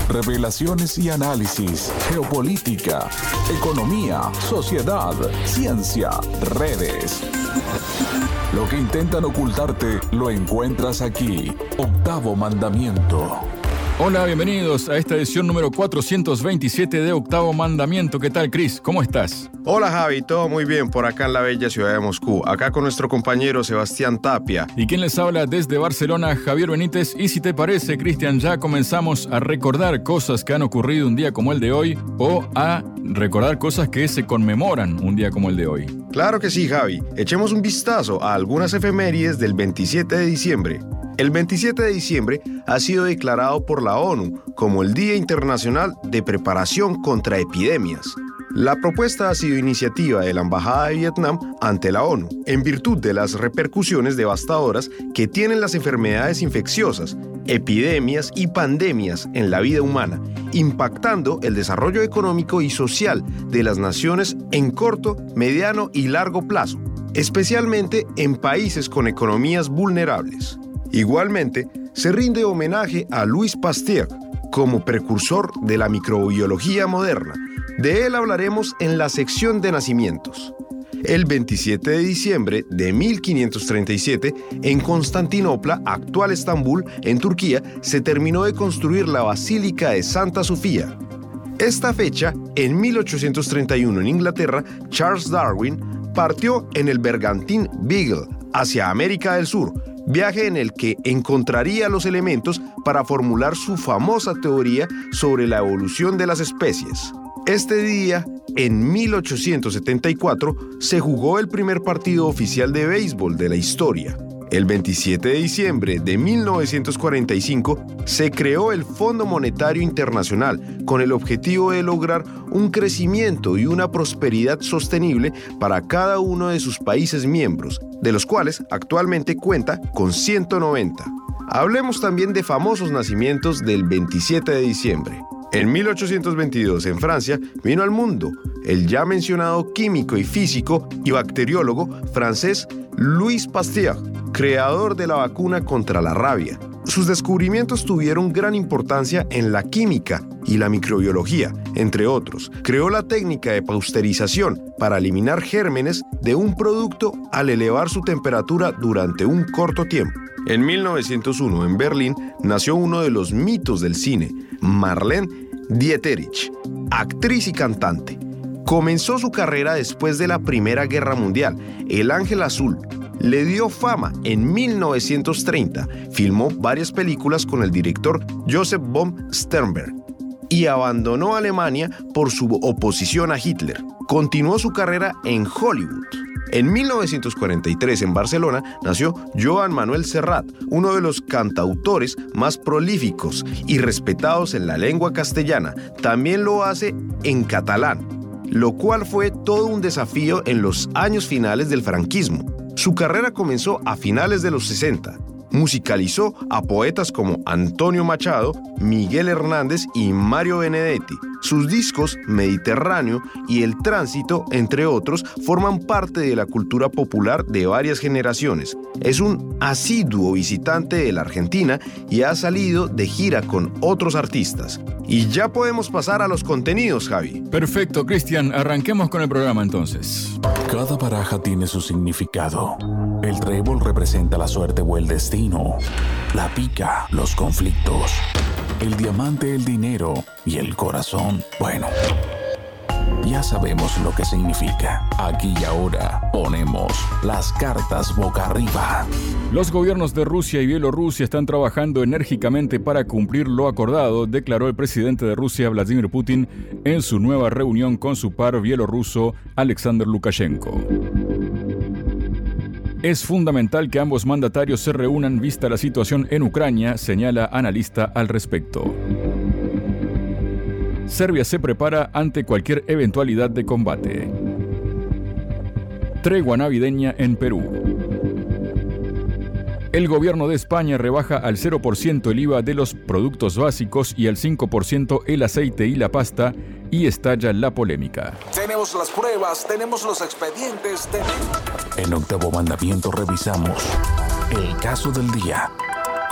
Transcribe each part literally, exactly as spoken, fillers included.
revelaciones y análisis, geopolítica, economía, sociedad, ciencia, redes. Lo que intentan ocultarte lo encuentras aquí. Octavo Mandamiento. Hola, bienvenidos a esta edición número cuatrocientos veintisiete de Octavo Mandamiento. ¿Qué tal, Chris? ¿Cómo estás? Hola, Javi. Todo muy bien por acá en la bella ciudad de Moscú. Acá con nuestro compañero Sebastián Tapia. ¿Y quién les habla desde Barcelona? Javier Benítez. Y si te parece, Cristian, ya comenzamos a recordar cosas que han ocurrido un día como el de hoy o a recordar cosas que se conmemoran un día como el de hoy. Claro que sí, Javi. Echemos un vistazo a algunas efemérides del veintisiete de diciembre. El veintisiete de diciembre ha sido declarado por la ONU como el Día Internacional de Preparación contra Epidemias. La propuesta ha sido iniciativa de la Embajada de Vietnam ante la ONU, en virtud de las repercusiones devastadoras que tienen las enfermedades infecciosas, epidemias y pandemias en la vida humana, impactando el desarrollo económico y social de las naciones en corto, mediano y largo plazo, especialmente en países con economías vulnerables. Igualmente, se rinde homenaje a Louis Pasteur como precursor de la microbiología moderna. De él hablaremos en la sección de nacimientos. El veintisiete de diciembre de mil quinientos treinta y siete, en Constantinopla, actual Estambul, en Turquía, se terminó de construir la Basílica de Santa Sofía. Esta fecha, en mil ochocientos treinta y uno en Inglaterra, Charles Darwin partió en el bergantín Beagle hacia América del Sur, viaje en el que encontraría los elementos para formular su famosa teoría sobre la evolución de las especies. Este día, en mil ochocientos setenta y cuatro, se jugó el primer partido oficial de béisbol de la historia. El veintisiete de diciembre de mil novecientos cuarenta y cinco se creó el Fondo Monetario Internacional con el objetivo de lograr un crecimiento y una prosperidad sostenible para cada uno de sus países miembros, de los cuales actualmente cuenta con ciento noventa. Hablemos también de famosos nacimientos del veintisiete de diciembre. En mil ochocientos veintidós, en Francia, vino al mundo el ya mencionado químico y físico y bacteriólogo francés Louis Pasteur, creador de la vacuna contra la rabia. Sus descubrimientos tuvieron gran importancia en la química y la microbiología, entre otros. Creó la técnica de pasteurización para eliminar gérmenes de un producto al elevar su temperatura durante un corto tiempo. En mil novecientos uno, en Berlín, nació uno de los mitos del cine, Marlene Dietrich, actriz y cantante. Comenzó su carrera después de la Primera Guerra Mundial. El Ángel Azul le dio fama en mil novecientos treinta. Filmó varias películas con el director Joseph von Sternberg y abandonó Alemania por su oposición a Hitler. Continuó su carrera en Hollywood. En mil novecientos cuarenta y tres, en Barcelona, nació Joan Manuel Serrat, uno de los cantautores más prolíficos y respetados en la lengua castellana. También lo hace en catalán, lo cual fue todo un desafío en los años finales del franquismo. Su carrera comenzó a finales de los sesenta. Musicalizó a poetas como Antonio Machado, Miguel Hernández y Mario Benedetti. Sus discos Mediterráneo y El Tránsito, entre otros, forman parte de la cultura popular de varias generaciones. Es un asiduo visitante de la Argentina y ha salido de gira con otros artistas. Y ya podemos pasar a los contenidos, Javi. Perfecto, Cristian. Arranquemos con el programa entonces. Cada baraja tiene su significado. El trébol representa la suerte o el destino. La pica, los conflictos. El diamante, el dinero. Y el corazón, bueno, ya sabemos lo que significa. Aquí y ahora ponemos las cartas boca arriba. Los gobiernos de Rusia y Bielorrusia están trabajando enérgicamente para cumplir lo acordado, declaró el presidente de Rusia, Vladimir Putin, en su nueva reunión con su par bielorruso, Alexander Lukashenko. Es fundamental que ambos mandatarios se reúnan vista la situación en Ucrania, señala analista al respecto. Serbia se prepara ante cualquier eventualidad de combate. Tregua navideña en Perú. El gobierno de España rebaja al cero por ciento el I V A de los productos básicos y al cinco por ciento el aceite y la pasta, y estalla la polémica. Tenemos las pruebas, tenemos los expedientes. Ten... En Octavo Mandamiento revisamos el caso del día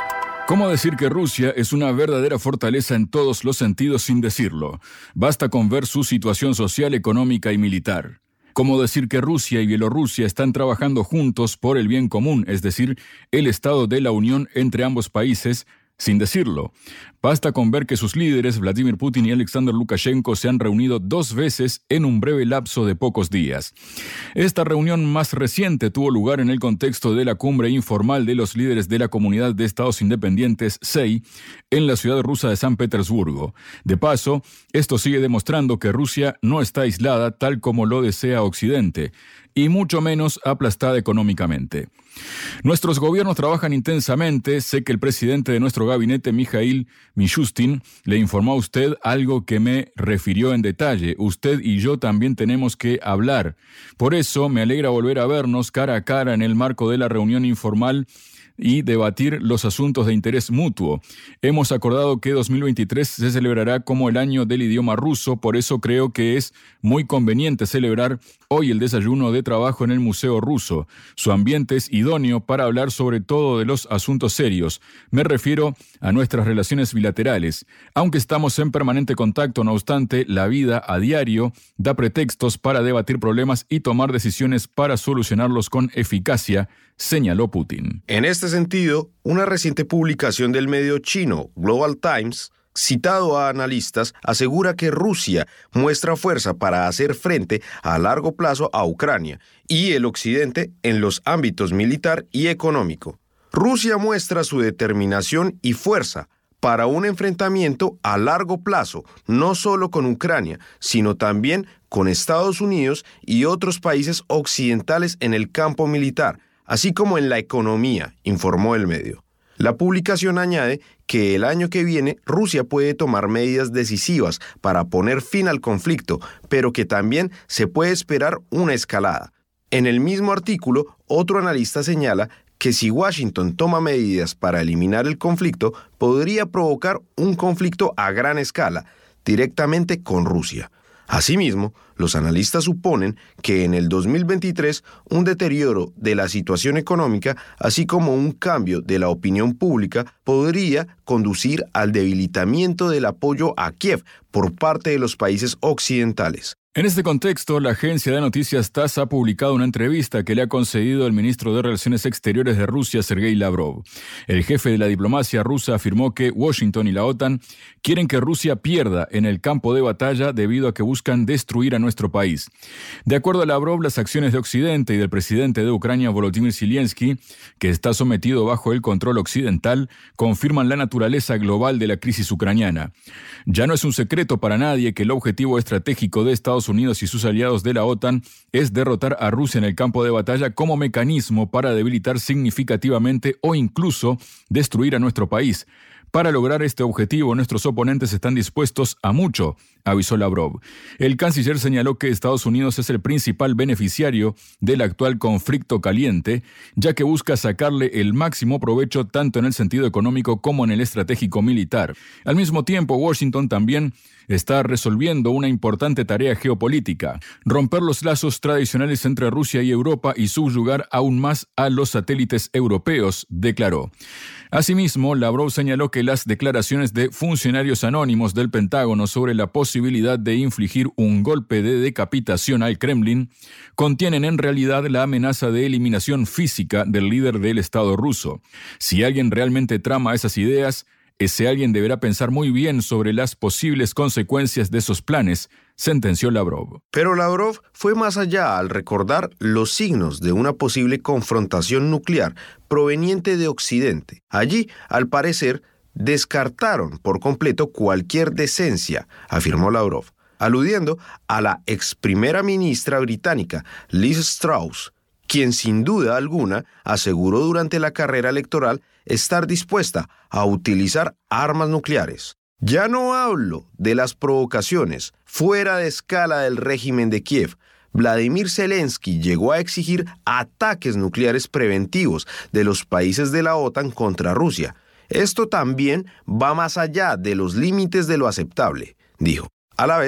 ¿Cómo decir que Rusia es una verdadera fortaleza en todos los sentidos sin decirlo? Basta con ver su situación social, económica y militar. ¿Cómo decir que Rusia y Bielorrusia están trabajando juntos por el bien común, es decir, el estado de la unión entre ambos países, sin decirlo? Basta con ver que sus líderes, Vladimir Putin y Alexander Lukashenko, se han reunido dos veces en un breve lapso de pocos días. Esta reunión más reciente tuvo lugar en el contexto de la cumbre informal de los líderes de la Comunidad de Estados Independientes, C E I, en la ciudad rusa de San Petersburgo. De paso, esto sigue demostrando que Rusia no está aislada tal como lo desea Occidente, y mucho menos aplastada económicamente. Nuestros gobiernos trabajan intensamente. Sé que el presidente de nuestro gabinete, Mikhail Mishustin, le informó a usted algo que me refirió en detalle. Usted y yo también tenemos que hablar. Por eso me alegra volver a vernos cara a cara en el marco de la reunión informal y debatir los asuntos de interés mutuo. Hemos acordado que dos mil veintitrés se celebrará como el año del idioma ruso, por eso creo que es muy conveniente celebrar hoy el desayuno de trabajo en el Museo Ruso. Su ambiente es idóneo para hablar sobre todo de los asuntos serios. Me refiero a nuestras relaciones bilaterales. Aunque estamos en permanente contacto, no obstante, la vida a diario da pretextos para debatir problemas y tomar decisiones para solucionarlos con eficacia, señaló Putin. En este sentido, una reciente publicación del medio chino Global Times, citado a analistas, asegura que Rusia muestra fuerza para hacer frente a largo plazo a Ucrania y el Occidente en los ámbitos militar y económico. Rusia muestra su determinación y fuerza para un enfrentamiento a largo plazo, no solo con Ucrania, sino también con Estados Unidos y otros países occidentales en el campo militar, así como en la economía, informó el medio. La publicación añade que el año que viene Rusia puede tomar medidas decisivas para poner fin al conflicto, pero que también se puede esperar una escalada. En el mismo artículo, otro analista señala que si Washington toma medidas para eliminar el conflicto, podría provocar un conflicto a gran escala, directamente con Rusia. Asimismo, los analistas suponen que en el dos mil veintitrés un deterioro de la situación económica, así como un cambio de la opinión pública, podría conducir al debilitamiento del apoyo a Kiev por parte de los países occidentales. En este contexto, la agencia de noticias TASS ha publicado una entrevista que le ha concedido el ministro de Relaciones Exteriores de Rusia, Sergei Lavrov. El jefe de la diplomacia rusa afirmó que Washington y la OTAN quieren que Rusia pierda en el campo de batalla debido a que buscan destruir a nuestro país. De acuerdo a Lavrov, las acciones de Occidente y del presidente de Ucrania, Volodymyr Zelensky, que está sometido bajo el control occidental, confirman la naturaleza global de la crisis ucraniana. Ya no es un secreto para nadie que el objetivo estratégico de Estados Unidos y sus aliados de la OTAN es derrotar a Rusia en el campo de batalla como mecanismo para debilitar significativamente o incluso destruir a nuestro país. Para lograr este objetivo, nuestros oponentes están dispuestos a mucho, avisó Lavrov. El canciller señaló que Estados Unidos es el principal beneficiario del actual conflicto caliente, ya que busca sacarle el máximo provecho tanto en el sentido económico como en el estratégico militar. Al mismo tiempo, Washington también está resolviendo una importante tarea geopolítica: romper los lazos tradicionales entre Rusia y Europa y subyugar aún más a los satélites europeos, declaró. Asimismo, Lavrov señaló que las declaraciones de funcionarios anónimos del Pentágono sobre la posibilidad de infligir un golpe de decapitación al Kremlin contienen en realidad la amenaza de eliminación física del líder del Estado ruso. Si alguien realmente trama esas ideas, ese alguien deberá pensar muy bien sobre las posibles consecuencias de esos planes, sentenció Lavrov. Pero Lavrov fue más allá al recordar los signos de una posible confrontación nuclear proveniente de Occidente. Allí, al parecer, descartaron por completo cualquier decencia, afirmó Lavrov, aludiendo a la ex primera ministra británica Liz Truss, quien sin duda alguna aseguró durante la carrera electoral estar dispuesta a utilizar armas nucleares. Ya no hablo de las provocaciones fuera de escala del régimen de Kiev. Vladimir Zelensky llegó a exigir ataques nucleares preventivos de los países de la OTAN contra Rusia. Esto también va más allá de los límites de lo aceptable, dijo. A la vez,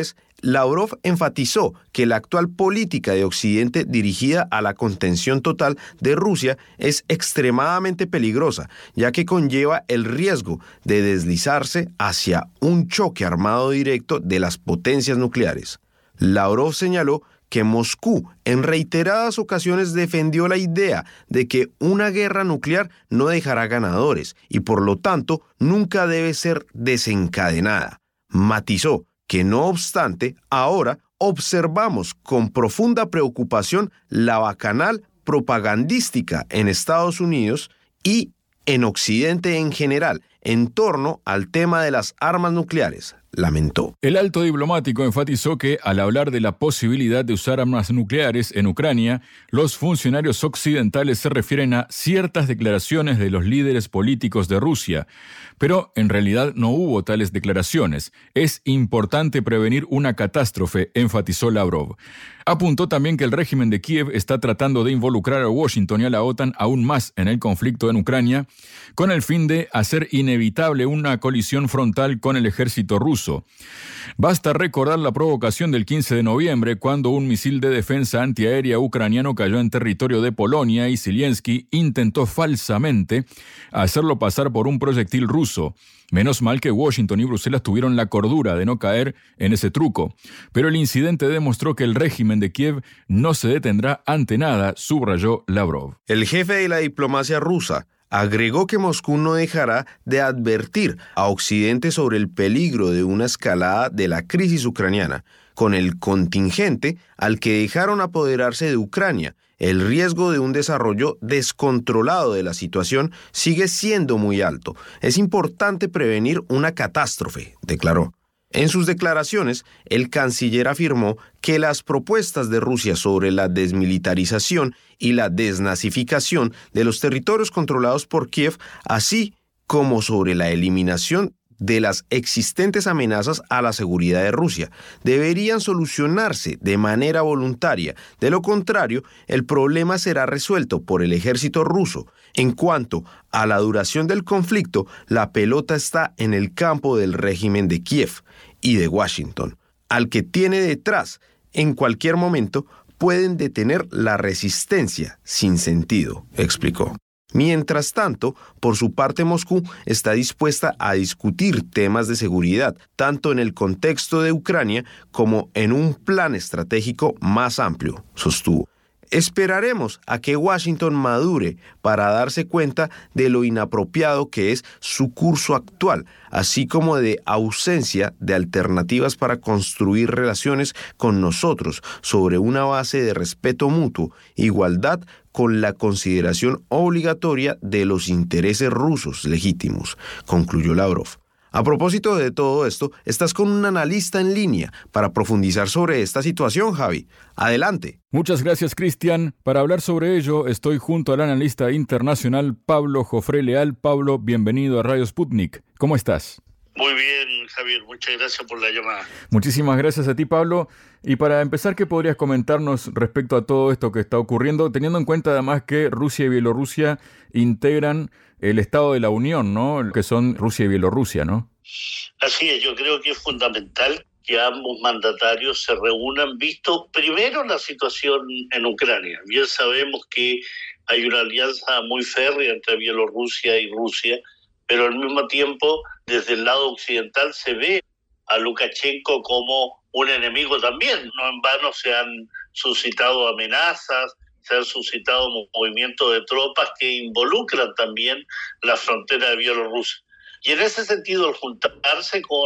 Lavrov enfatizó que la actual política de Occidente dirigida a la contención total de Rusia es extremadamente peligrosa, ya que conlleva el riesgo de deslizarse hacia un choque armado directo de las potencias nucleares. Lavrov señaló que Moscú en reiteradas ocasiones defendió la idea de que una guerra nuclear no dejará ganadores y por lo tanto nunca debe ser desencadenada. Matizó que no obstante, ahora observamos con profunda preocupación la bacanal propagandística en Estados Unidos y en Occidente en general en torno al tema de las armas nucleares, lamentó. El alto diplomático enfatizó que, al hablar de la posibilidad de usar armas nucleares en Ucrania, los funcionarios occidentales se refieren a ciertas declaraciones de los líderes políticos de Rusia, pero en realidad no hubo tales declaraciones. Es importante prevenir una catástrofe, enfatizó Lavrov. Apuntó también que el régimen de Kiev está tratando de involucrar a Washington y a la OTAN aún más en el conflicto en Ucrania, con el fin de hacer inevitable una colisión frontal con el ejército ruso. Basta recordar la provocación del quince de noviembre, cuando un misil de defensa antiaérea ucraniano cayó en territorio de Polonia y Zelensky intentó falsamente hacerlo pasar por un proyectil ruso. Menos mal que Washington y Bruselas tuvieron la cordura de no caer en ese truco. Pero el incidente demostró que el régimen de Kiev no se detendrá ante nada, subrayó Lavrov. El jefe de la diplomacia rusa agregó que Moscú no dejará de advertir a Occidente sobre el peligro de una escalada de la crisis ucraniana, con el contingente al que dejaron apoderarse de Ucrania. El riesgo de un desarrollo descontrolado de la situación sigue siendo muy alto. Es importante prevenir una catástrofe, declaró. En sus declaraciones, el canciller afirmó que las propuestas de Rusia sobre la desmilitarización y la desnazificación de los territorios controlados por Kiev, así como sobre la eliminación de las existentes amenazas a la seguridad de Rusia, deberían solucionarse de manera voluntaria. De lo contrario, el problema será resuelto por el ejército ruso. En cuanto a la duración del conflicto, la pelota está en el campo del régimen de Kiev y de Washington, al que tiene detrás. En cualquier momento pueden detener la resistencia sin sentido, explicó. Mientras tanto, por su parte, Moscú está dispuesta a discutir temas de seguridad, tanto en el contexto de Ucrania como en un plan estratégico más amplio, sostuvo. Esperaremos a que Washington madure para darse cuenta de lo inapropiado que es su curso actual, así como de ausencia de alternativas para construir relaciones con nosotros sobre una base de respeto mutuo, igualdad con la consideración obligatoria de los intereses rusos legítimos, concluyó Lavrov. A propósito de todo esto, estás con un analista en línea para profundizar sobre esta situación, Javi. Adelante. Muchas gracias, Cristian. Para hablar sobre ello, estoy junto al analista internacional Pablo Jofré Leal. Pablo, bienvenido a Radio Sputnik. ¿Cómo estás? Muy bien, Javier. Muchas gracias por la llamada. Muchísimas gracias a ti, Pablo. Y para empezar, ¿qué podrías comentarnos respecto a todo esto que está ocurriendo, teniendo en cuenta además que Rusia y Bielorrusia integran el Estado de la Unión, ¿no? Que son Rusia y Bielorrusia, ¿no? Así es, yo creo que es fundamental que ambos mandatarios se reúnan, visto primero la situación en Ucrania. Bien sabemos que hay una alianza muy férrea entre Bielorrusia y Rusia, pero al mismo tiempo, desde el lado occidental se ve a Lukashenko como un enemigo también. No en vano se han suscitado amenazas, se han suscitado movimientos de tropas que involucran también la frontera de Bielorrusia. Y en ese sentido, el juntarse con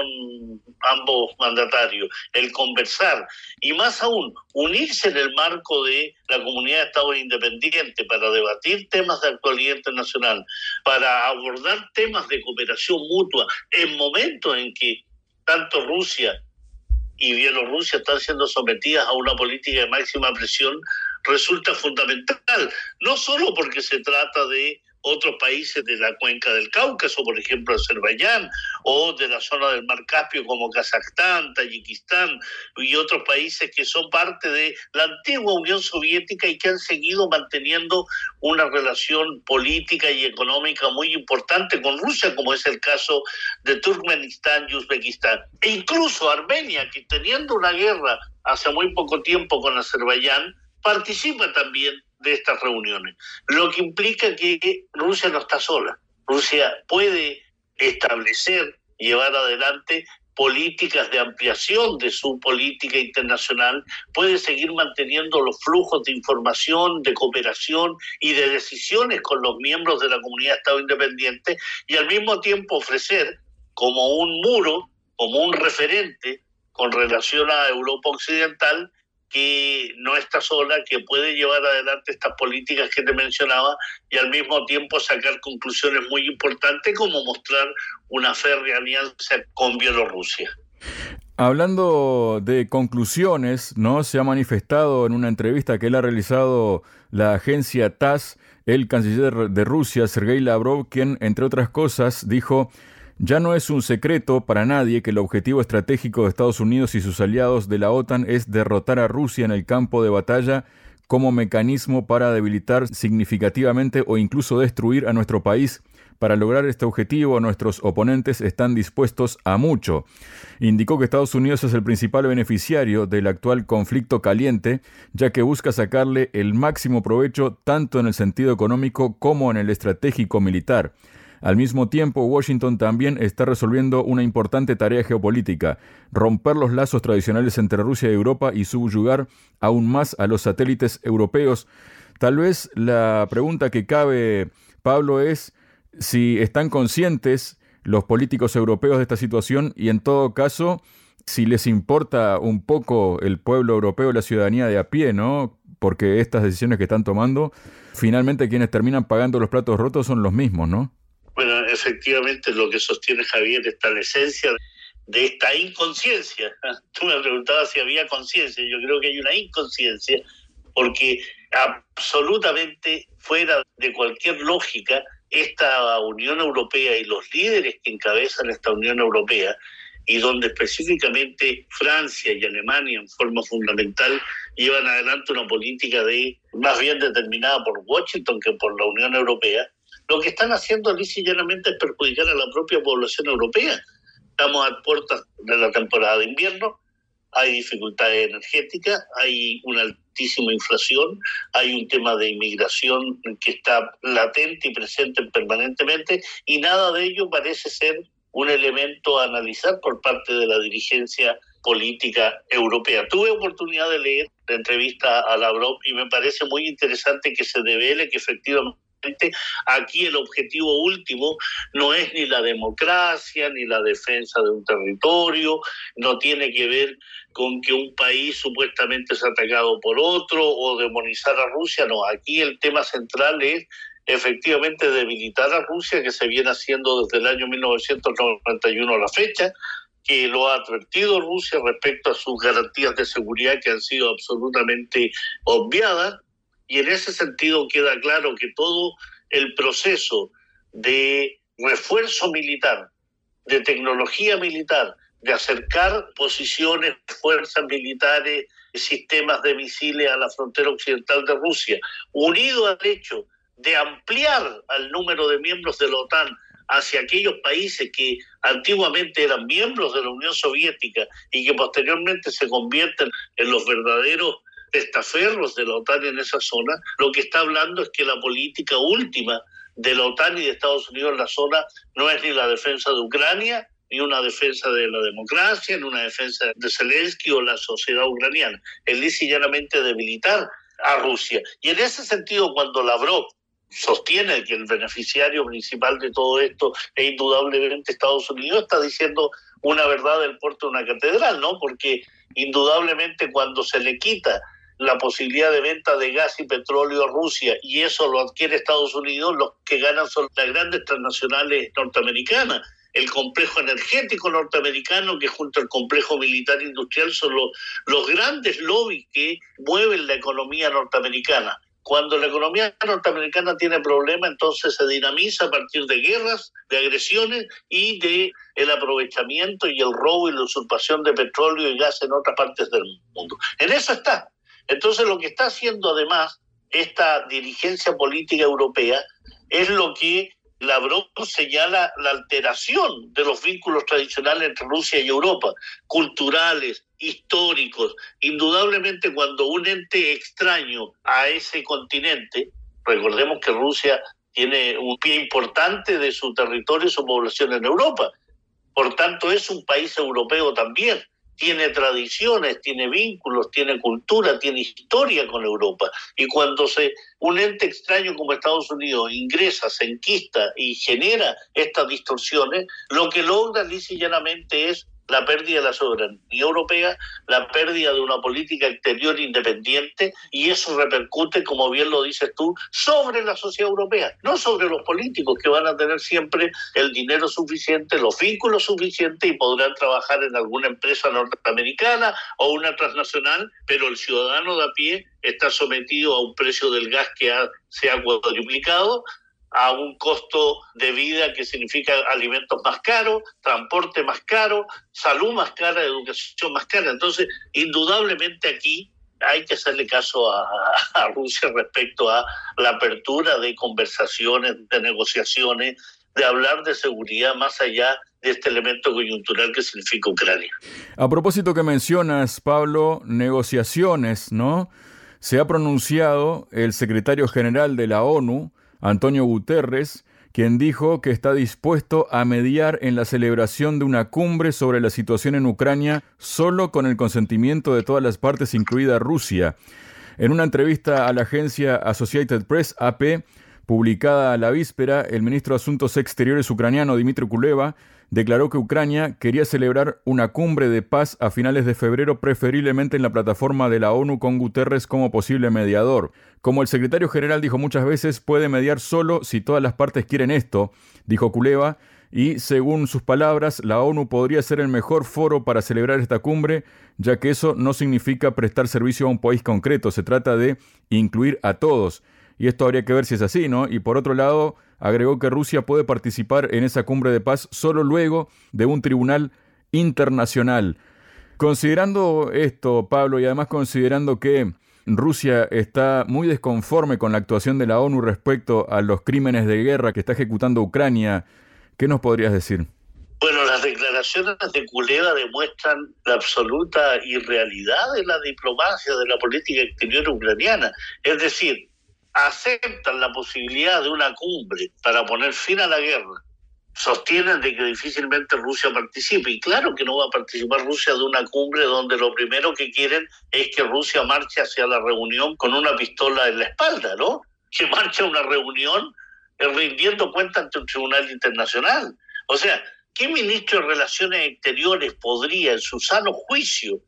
ambos mandatarios, el conversar y más aún unirse en el marco de la Comunidad de Estados Independientes para debatir temas de actualidad internacional, para abordar temas de cooperación mutua en momentos en que tanto Rusia y Bielorrusia están siendo sometidas a una política de máxima presión, resulta fundamental, no solo porque se trata de otros países de la cuenca del Cáucaso, por ejemplo Azerbaiyán, o de la zona del Mar Caspio como Kazajstán, Tayikistán y otros países que son parte de la antigua Unión Soviética y que han seguido manteniendo una relación política y económica muy importante con Rusia, como es el caso de Turkmenistán y Uzbekistán. E incluso Armenia, que teniendo una guerra hace muy poco tiempo con Azerbaiyán, participa también de estas reuniones, lo que implica que Rusia no está sola. Rusia puede establecer, llevar adelante políticas de ampliación de su política internacional, puede seguir manteniendo los flujos de información, de cooperación y de decisiones con los miembros de la comunidad de Estado independiente y al mismo tiempo ofrecer como un muro, como un referente con relación a Europa Occidental, que no está sola, que puede llevar adelante estas políticas que te mencionaba y al mismo tiempo sacar conclusiones muy importantes como mostrar una férrea alianza con Bielorrusia. Hablando de conclusiones, ¿no? Se ha manifestado en una entrevista que él ha realizado la agencia T A S, el canciller de Rusia, Sergei Lavrov, quien, entre otras cosas, dijo: ya no es un secreto para nadie que el objetivo estratégico de Estados Unidos y sus aliados de la OTAN es derrotar a Rusia en el campo de batalla como mecanismo para debilitar significativamente o incluso destruir a nuestro país. Para lograr este objetivo, nuestros oponentes están dispuestos a mucho. Indicó que Estados Unidos es el principal beneficiario del actual conflicto caliente, ya que busca sacarle el máximo provecho tanto en el sentido económico como en el estratégico militar. Al mismo tiempo, Washington también está resolviendo una importante tarea geopolítica: romper los lazos tradicionales entre Rusia y Europa y subyugar aún más a los satélites europeos. Tal vez la pregunta que cabe, Pablo, es si están conscientes los políticos europeos de esta situación y, en todo caso, si les importa un poco el pueblo europeo, la ciudadanía de a pie, ¿no? Porque estas decisiones que están tomando, finalmente quienes terminan pagando los platos rotos son los mismos, ¿no? Bueno, efectivamente lo que sostiene Javier está la esencia de esta inconsciencia. Tú me preguntabas si había conciencia, yo creo que hay una inconsciencia, porque absolutamente fuera de cualquier lógica, esta Unión Europea y los líderes que encabezan esta Unión Europea, y donde específicamente Francia y Alemania en forma fundamental llevan adelante una política de más bien determinada por Washington que por la Unión Europea, lo que están haciendo lisa y llanamente es perjudicar a la propia población europea. Estamos a puertas de la temporada de invierno, hay dificultades energéticas, hay una altísima inflación, hay un tema de inmigración que está latente y presente permanentemente, y nada de ello parece ser un elemento a analizar por parte de la dirigencia política europea. Tuve oportunidad de leer la entrevista a Lavrov y me parece muy interesante que se devele que efectivamente aquí el objetivo último no es ni la democracia, ni la defensa de un territorio, no tiene que ver con que un país supuestamente es atacado por otro o demonizar a Rusia, no, aquí el tema central es efectivamente debilitar a Rusia, que se viene haciendo desde el año mil novecientos noventa y uno a la fecha, que lo ha advertido Rusia respecto a sus garantías de seguridad que han sido absolutamente obviadas. Y en ese sentido queda claro que todo el proceso de refuerzo militar, de tecnología militar, de acercar posiciones, fuerzas militares, sistemas de misiles a la frontera occidental de Rusia, unido al hecho de ampliar al número de miembros de la OTAN hacia aquellos países que antiguamente eran miembros de la Unión Soviética y que posteriormente se convierten en los verdaderos testaferros de la OTAN en esa zona, lo que está hablando es que la política última de la OTAN y de Estados Unidos en la zona no es ni la defensa de Ucrania, ni una defensa de la democracia, ni una defensa de Zelensky o la sociedad ucraniana. Es lisa y llanamente debilitar a Rusia. Y en ese sentido, cuando Lavrov sostiene que el beneficiario principal de todo esto es indudablemente Estados Unidos, está diciendo una verdad del porte de una catedral, ¿no? Porque indudablemente cuando se le quita la posibilidad de venta de gas y petróleo a Rusia y eso lo adquiere Estados Unidos, los que ganan son las grandes transnacionales norteamericanas, el complejo energético norteamericano, que junto al complejo militar industrial son los, los grandes lobbies que mueven la economía norteamericana. Cuando la economía norteamericana tiene problemas, entonces se dinamiza a partir de guerras, de agresiones y de el aprovechamiento y el robo y la usurpación de petróleo y gas en otras partes del mundo. En eso está. Entonces lo que está haciendo además esta dirigencia política europea es lo que Lavrov señala, la alteración de los vínculos tradicionales entre Rusia y Europa, culturales, históricos. Indudablemente cuando un ente extraño a ese continente, recordemos que Rusia tiene un pie importante de su territorio y su población en Europa, por tanto es un país europeo también, tiene tradiciones, tiene vínculos, tiene cultura, tiene historia con Europa. Y cuando se un ente extraño como Estados Unidos ingresa, se enquista y genera estas distorsiones, lo que logra lisa y llanamente es la pérdida de la soberanía europea, la pérdida de una política exterior independiente, y eso repercute, como bien lo dices tú, sobre la sociedad europea, no sobre los políticos, que van a tener siempre el dinero suficiente, los vínculos suficientes, y podrán trabajar en alguna empresa norteamericana o una transnacional, pero el ciudadano de a pie está sometido a un precio del gas que ha, se ha cuadruplicado, a un costo de vida que significa alimentos más caros, transporte más caro, salud más cara, educación más cara. Entonces, indudablemente aquí hay que hacerle caso a, a Rusia respecto a la apertura de conversaciones, de negociaciones, de hablar de seguridad más allá de este elemento coyuntural que significa Ucrania. A propósito que mencionas, Pablo, negociaciones, ¿no? Se ha pronunciado el secretario general de la ONU, Antonio Guterres, quien dijo que está dispuesto a mediar en la celebración de una cumbre sobre la situación en Ucrania solo con el consentimiento de todas las partes, incluida Rusia. En una entrevista a la agencia Associated Press, A P, publicada a la víspera, el ministro de Asuntos Exteriores ucraniano, Dmytro Kuleba, declaró que Ucrania quería celebrar una cumbre de paz a finales de febrero, preferiblemente en la plataforma de la ONU con Guterres como posible mediador. Como el secretario general dijo muchas veces, puede mediar solo si todas las partes quieren esto, dijo Kuleba, y según sus palabras, la ONU podría ser el mejor foro para celebrar esta cumbre, ya que eso no significa prestar servicio a un país concreto, se trata de incluir a todos. Y esto habría que ver si es así, ¿no? Y por otro lado, agregó que Rusia puede participar en esa cumbre de paz solo luego de un tribunal internacional. Considerando esto, Pablo, y además considerando que Rusia está muy desconforme con la actuación de la ONU respecto a los crímenes de guerra que está ejecutando Ucrania, ¿qué nos podrías decir? Bueno, las declaraciones de Kuleba demuestran la absoluta irrealidad de la diplomacia, de la política exterior ucraniana. Es decir, aceptan la posibilidad de una cumbre para poner fin a la guerra, sostienen de que difícilmente Rusia participe, y claro que no va a participar Rusia de una cumbre donde lo primero que quieren es que Rusia marche hacia la reunión con una pistola en la espalda, ¿no? Que marche a una reunión rindiendo cuenta ante un tribunal internacional. O sea, ¿qué ministro de Relaciones Exteriores podría, en su sano juicio,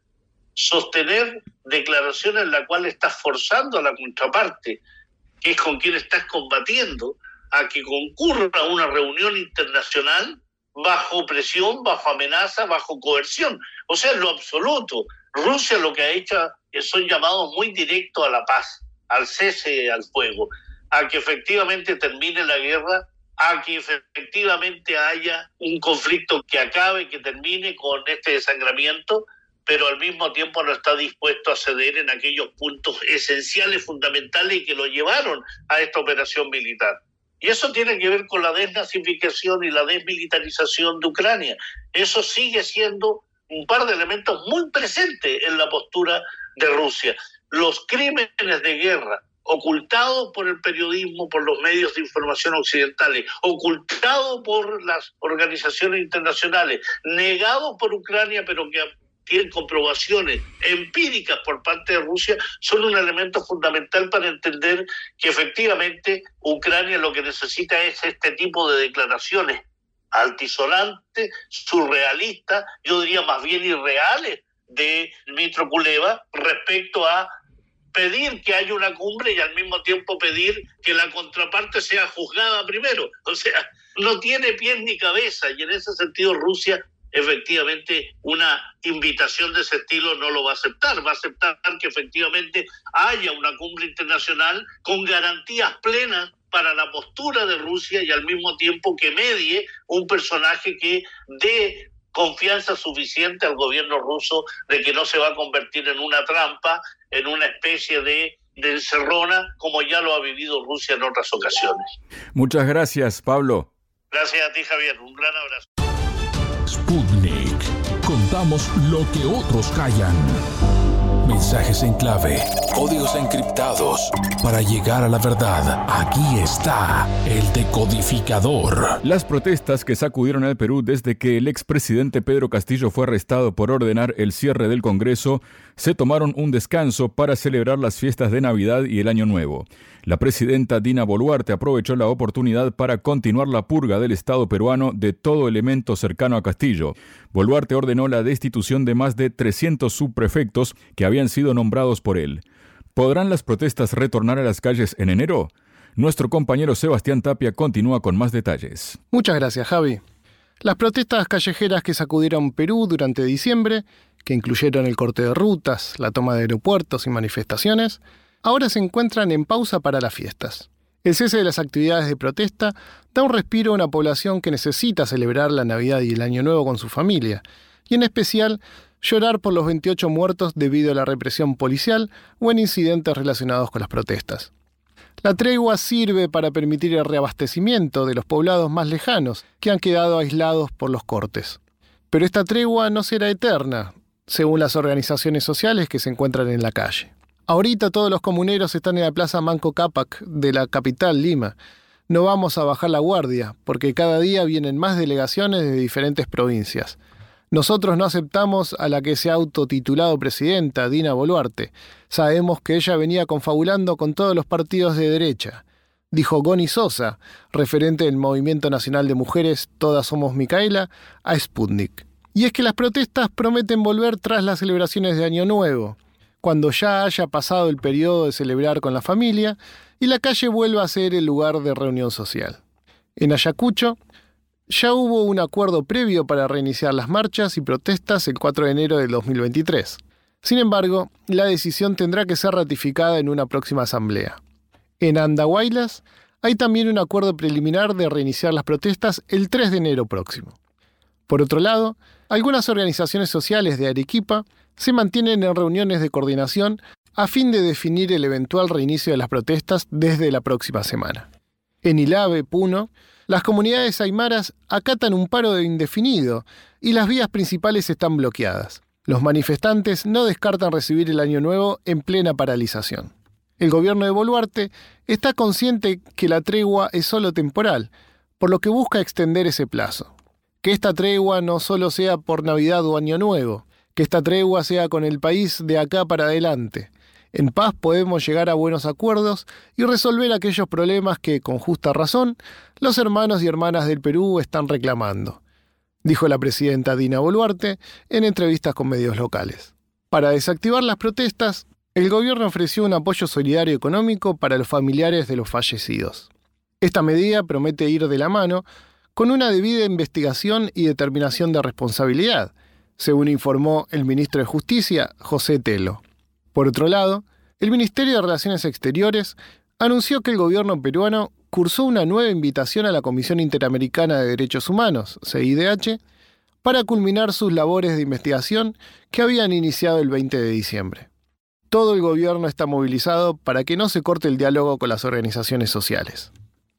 sostener declaraciones en las cuales estás forzando a la contraparte, que es con quien estás combatiendo, a que concurra a una reunión internacional bajo presión, bajo amenaza, bajo coerción? O sea, en lo absoluto, Rusia lo que ha hecho son llamados muy directos a la paz, al cese al fuego, a que efectivamente termine la guerra, a que efectivamente haya un conflicto que acabe, que termine con este desangramiento, pero al mismo tiempo no está dispuesto a ceder en aquellos puntos esenciales, fundamentales, y que lo llevaron a esta operación militar. Y eso tiene que ver con la desnazificación y la desmilitarización de Ucrania. Eso sigue siendo un par de elementos muy presentes en la postura de Rusia. Los crímenes de guerra ocultados por el periodismo, por los medios de información occidentales, ocultados por las organizaciones internacionales, negados por Ucrania, pero que tienen comprobaciones empíricas por parte de Rusia, son un elemento fundamental para entender que efectivamente Ucrania lo que necesita es este tipo de declaraciones altisonantes, surrealistas, yo diría más bien irreales, de Dmytro Kuleba respecto a pedir que haya una cumbre y al mismo tiempo pedir que la contraparte sea juzgada primero. O sea, no tiene pies ni cabeza, y en ese sentido Rusia efectivamente una invitación de ese estilo no lo va a aceptar, va a aceptar que efectivamente haya una cumbre internacional con garantías plenas para la postura de Rusia y al mismo tiempo que medie un personaje que dé confianza suficiente al gobierno ruso de que no se va a convertir en una trampa, en una especie de, de encerrona, como ya lo ha vivido Rusia en otras ocasiones. Muchas gracias, Pablo. Gracias a ti, Javier. Un gran abrazo. Sputnik. Contamos lo que otros callan. Mensajes en clave, códigos encriptados. Para llegar a la verdad, aquí está el decodificador. Las protestas que sacudieron al Perú desde que el expresidente Pedro Castillo fue arrestado por ordenar el cierre del Congreso se tomaron un descanso para celebrar las fiestas de Navidad y el Año Nuevo. La presidenta Dina Boluarte aprovechó la oportunidad para continuar la purga del Estado peruano de todo elemento cercano a Castillo. Boluarte ordenó la destitución de más de trescientos subprefectos que habían sido nombrados por él. ¿Podrán las protestas retornar a las calles en enero? Nuestro compañero Sebastián Tapia continúa con más detalles. Muchas gracias, Javi. Las protestas callejeras que sacudieron Perú durante diciembre, que incluyeron el corte de rutas, la toma de aeropuertos y manifestaciones, ahora se encuentran en pausa para las fiestas. El cese de las actividades de protesta da un respiro a una población que necesita celebrar la Navidad y el Año Nuevo con su familia, y en especial llorar por los veintiocho muertos debido a la represión policial o en incidentes relacionados con las protestas. La tregua sirve para permitir el reabastecimiento de los poblados más lejanos que han quedado aislados por los cortes. Pero esta tregua no será eterna, según las organizaciones sociales que se encuentran en la calle. Ahorita todos los comuneros están en la Plaza Manco Cápac de la capital, Lima. No vamos a bajar la guardia, porque cada día vienen más delegaciones de diferentes provincias. Nosotros no aceptamos a la que se ha autotitulado presidenta, Dina Boluarte. Sabemos que ella venía confabulando con todos los partidos de derecha, dijo Goni Sosa, referente del Movimiento Nacional de Mujeres Todas Somos Micaela, a Sputnik. Y es que las protestas prometen volver tras las celebraciones de Año Nuevo, cuando ya haya pasado el periodo de celebrar con la familia y la calle vuelva a ser el lugar de reunión social. En Ayacucho, ya hubo un acuerdo previo para reiniciar las marchas y protestas el cuatro de enero del dos mil veintitrés. Sin embargo, la decisión tendrá que ser ratificada en una próxima asamblea. En Andahuaylas hay también un acuerdo preliminar de reiniciar las protestas el tres de enero próximo. Por otro lado, algunas organizaciones sociales de Arequipa se mantienen en reuniones de coordinación a fin de definir el eventual reinicio de las protestas desde la próxima semana. En Ilave, Puno, las comunidades aymaras acatan un paro indefinido y las vías principales están bloqueadas. Los manifestantes no descartan recibir el Año Nuevo en plena paralización. El gobierno de Boluarte está consciente que la tregua es solo temporal, por lo que busca extender ese plazo. Que esta tregua no solo sea por Navidad o Año Nuevo, que esta tregua sea con el país de acá para adelante. En paz podemos llegar a buenos acuerdos y resolver aquellos problemas que, con justa razón, los hermanos y hermanas del Perú están reclamando, dijo la presidenta Dina Boluarte en entrevistas con medios locales. Para desactivar las protestas, el gobierno ofreció un apoyo solidario económico para los familiares de los fallecidos. Esta medida promete ir de la mano con una debida investigación y determinación de responsabilidad, según informó el ministro de Justicia, José Telo. Por otro lado, el Ministerio de Relaciones Exteriores anunció que el gobierno peruano cursó una nueva invitación a la Comisión Interamericana de Derechos Humanos, C I D H, para culminar sus labores de investigación que habían iniciado el veinte de diciembre. Todo el gobierno está movilizado para que no se corte el diálogo con las organizaciones sociales.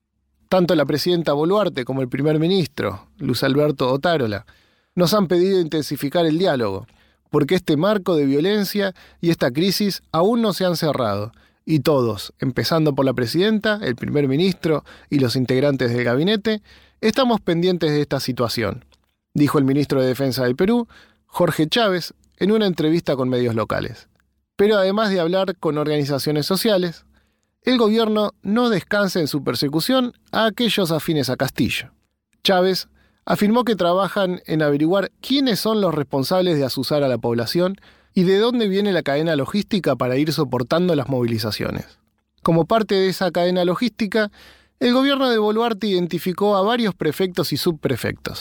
Tanto la presidenta Boluarte como el primer ministro, Luis Alberto Otárola, nos han pedido intensificar el diálogo, porque este marco de violencia y esta crisis aún no se han cerrado, y todos, empezando por la presidenta, el primer ministro y los integrantes del gabinete, estamos pendientes de esta situación, dijo el ministro de Defensa del Perú, Jorge Chávez, en una entrevista con medios locales. Pero además de hablar con organizaciones sociales, el gobierno no descansa en su persecución a aquellos afines a Castillo. Chávez afirmó que trabajan en averiguar quiénes son los responsables de azuzar a la población y de dónde viene la cadena logística para ir soportando las movilizaciones. Como parte de esa cadena logística, el gobierno de Boluarte identificó a varios prefectos y subprefectos.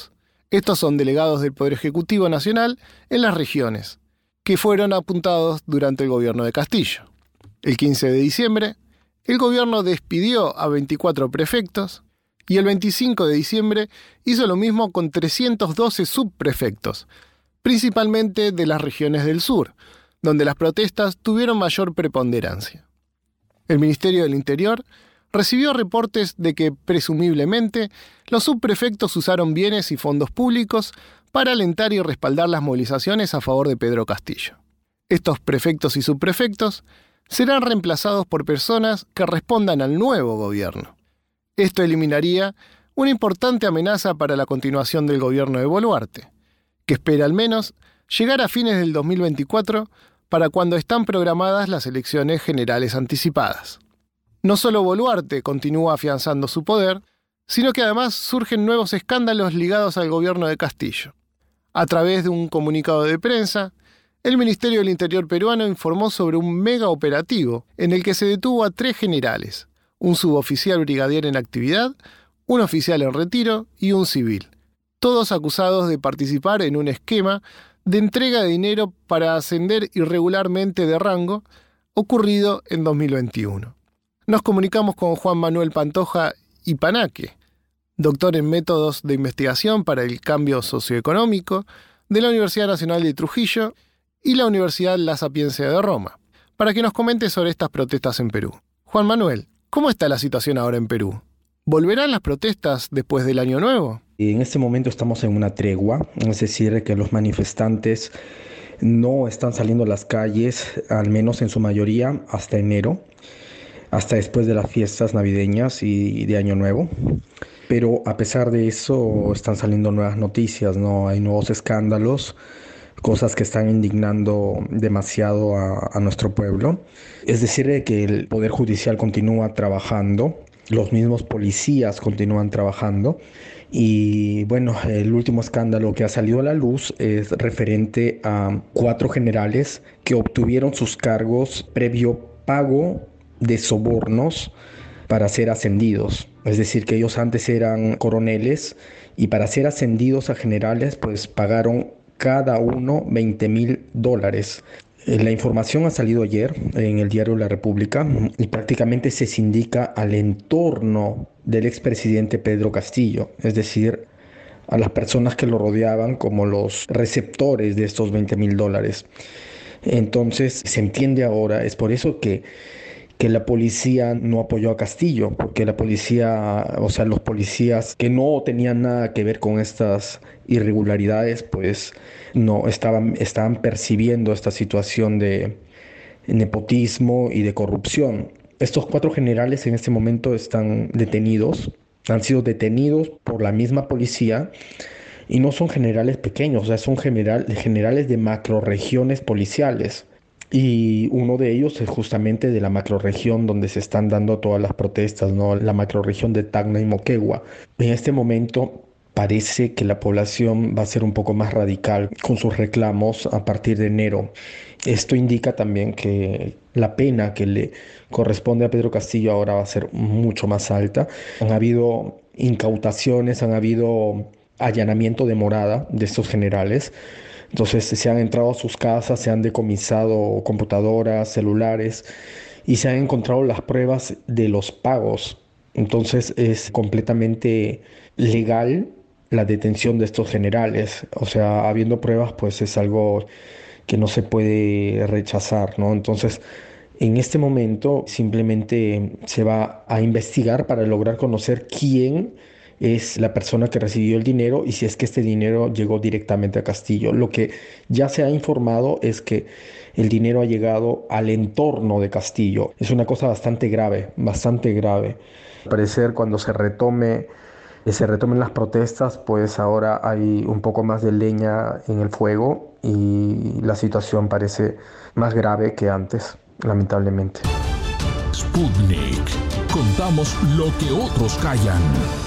Estos son delegados del Poder Ejecutivo Nacional en las regiones, que fueron apuntados durante el gobierno de Castillo. El quince de diciembre, el gobierno despidió a veinticuatro prefectos y el veinticinco de diciembre hizo lo mismo con trescientos doce subprefectos, principalmente de las regiones del sur, donde las protestas tuvieron mayor preponderancia. El Ministerio del Interior recibió reportes de que, presumiblemente, los subprefectos usaron bienes y fondos públicos para alentar y respaldar las movilizaciones a favor de Pedro Castillo. Estos prefectos y subprefectos serán reemplazados por personas que respondan al nuevo gobierno. Esto eliminaría una importante amenaza para la continuación del gobierno de Boluarte, que espera al menos llegar a fines del dos mil veinticuatro para cuando están programadas las elecciones generales anticipadas. No solo Boluarte continúa afianzando su poder, sino que además surgen nuevos escándalos ligados al gobierno de Castillo. A través de un comunicado de prensa, el Ministerio del Interior peruano informó sobre un mega operativo en el que se detuvo a tres generales, un suboficial brigadier en actividad, un oficial en retiro y un civil, todos acusados de participar en un esquema de entrega de dinero para ascender irregularmente de rango ocurrido en dos mil veintiuno. Nos comunicamos con Juan Manuel Pantoja Ipanaque, doctor en métodos de investigación para el cambio socioeconómico de la Universidad Nacional de Trujillo y la Universidad La Sapienza de Roma, para que nos comente sobre estas protestas en Perú. Juan Manuel, ¿cómo está la situación ahora en Perú? ¿Volverán las protestas después del Año Nuevo? En este momento estamos en una tregua, es decir, que los manifestantes no están saliendo a las calles, al menos en su mayoría, hasta enero, hasta después de las fiestas navideñas y de Año Nuevo. Pero a pesar de eso, están saliendo nuevas noticias, ¿no? Hay nuevos escándalos, cosas que están indignando demasiado a, a nuestro pueblo. Es decir, que el Poder Judicial continúa trabajando, los mismos policías continúan trabajando y bueno, el último escándalo que ha salido a la luz es referente a cuatro generales que obtuvieron sus cargos previo pago de sobornos para ser ascendidos. Es decir, que ellos antes eran coroneles y para ser ascendidos a generales pues pagaron cada uno veinte mil dólares. La información ha salido ayer en el diario La República y prácticamente se sindica al entorno del expresidente Pedro Castillo, es decir, a las personas que lo rodeaban como los receptores de estos veinte mil dólares. Entonces se entiende ahora, es por eso que que la policía no apoyó a Castillo, porque la policía, o sea, los policías que no tenían nada que ver con estas irregularidades, pues no estaban, estaban percibiendo esta situación de nepotismo y de corrupción. Estos cuatro generales en este momento están detenidos, han sido detenidos por la misma policía y no son generales pequeños, o sea, son general, generales de macrorregiones policiales. Y uno de ellos es justamente de la macrorregión donde se están dando todas las protestas, ¿no? La macrorregión de Tacna y Moquegua. En este momento parece que la población va a ser un poco más radical con sus reclamos a partir de enero. Esto indica también que la pena que le corresponde a Pedro Castillo ahora va a ser mucho más alta. Han habido incautaciones, han habido allanamiento de morada de estos generales. Entonces se han entrado a sus casas, se han decomisado computadoras, celulares y se han encontrado las pruebas de los pagos. Entonces es completamente legal la detención de estos generales. O sea, habiendo pruebas, pues es algo que no se puede rechazar, ¿no? Entonces, en este momento simplemente se va a investigar para lograr conocer quién es la persona que recibió el dinero y si es que este dinero llegó directamente a Castillo. Lo que ya se ha informado es que el dinero ha llegado al entorno de Castillo. Es una cosa bastante grave, bastante grave. Al parecer, cuando se retome, se retomen las protestas, pues ahora hay un poco más de leña en el fuego y la situación parece más grave que antes, lamentablemente. Sputnik. Contamos lo que otros callan.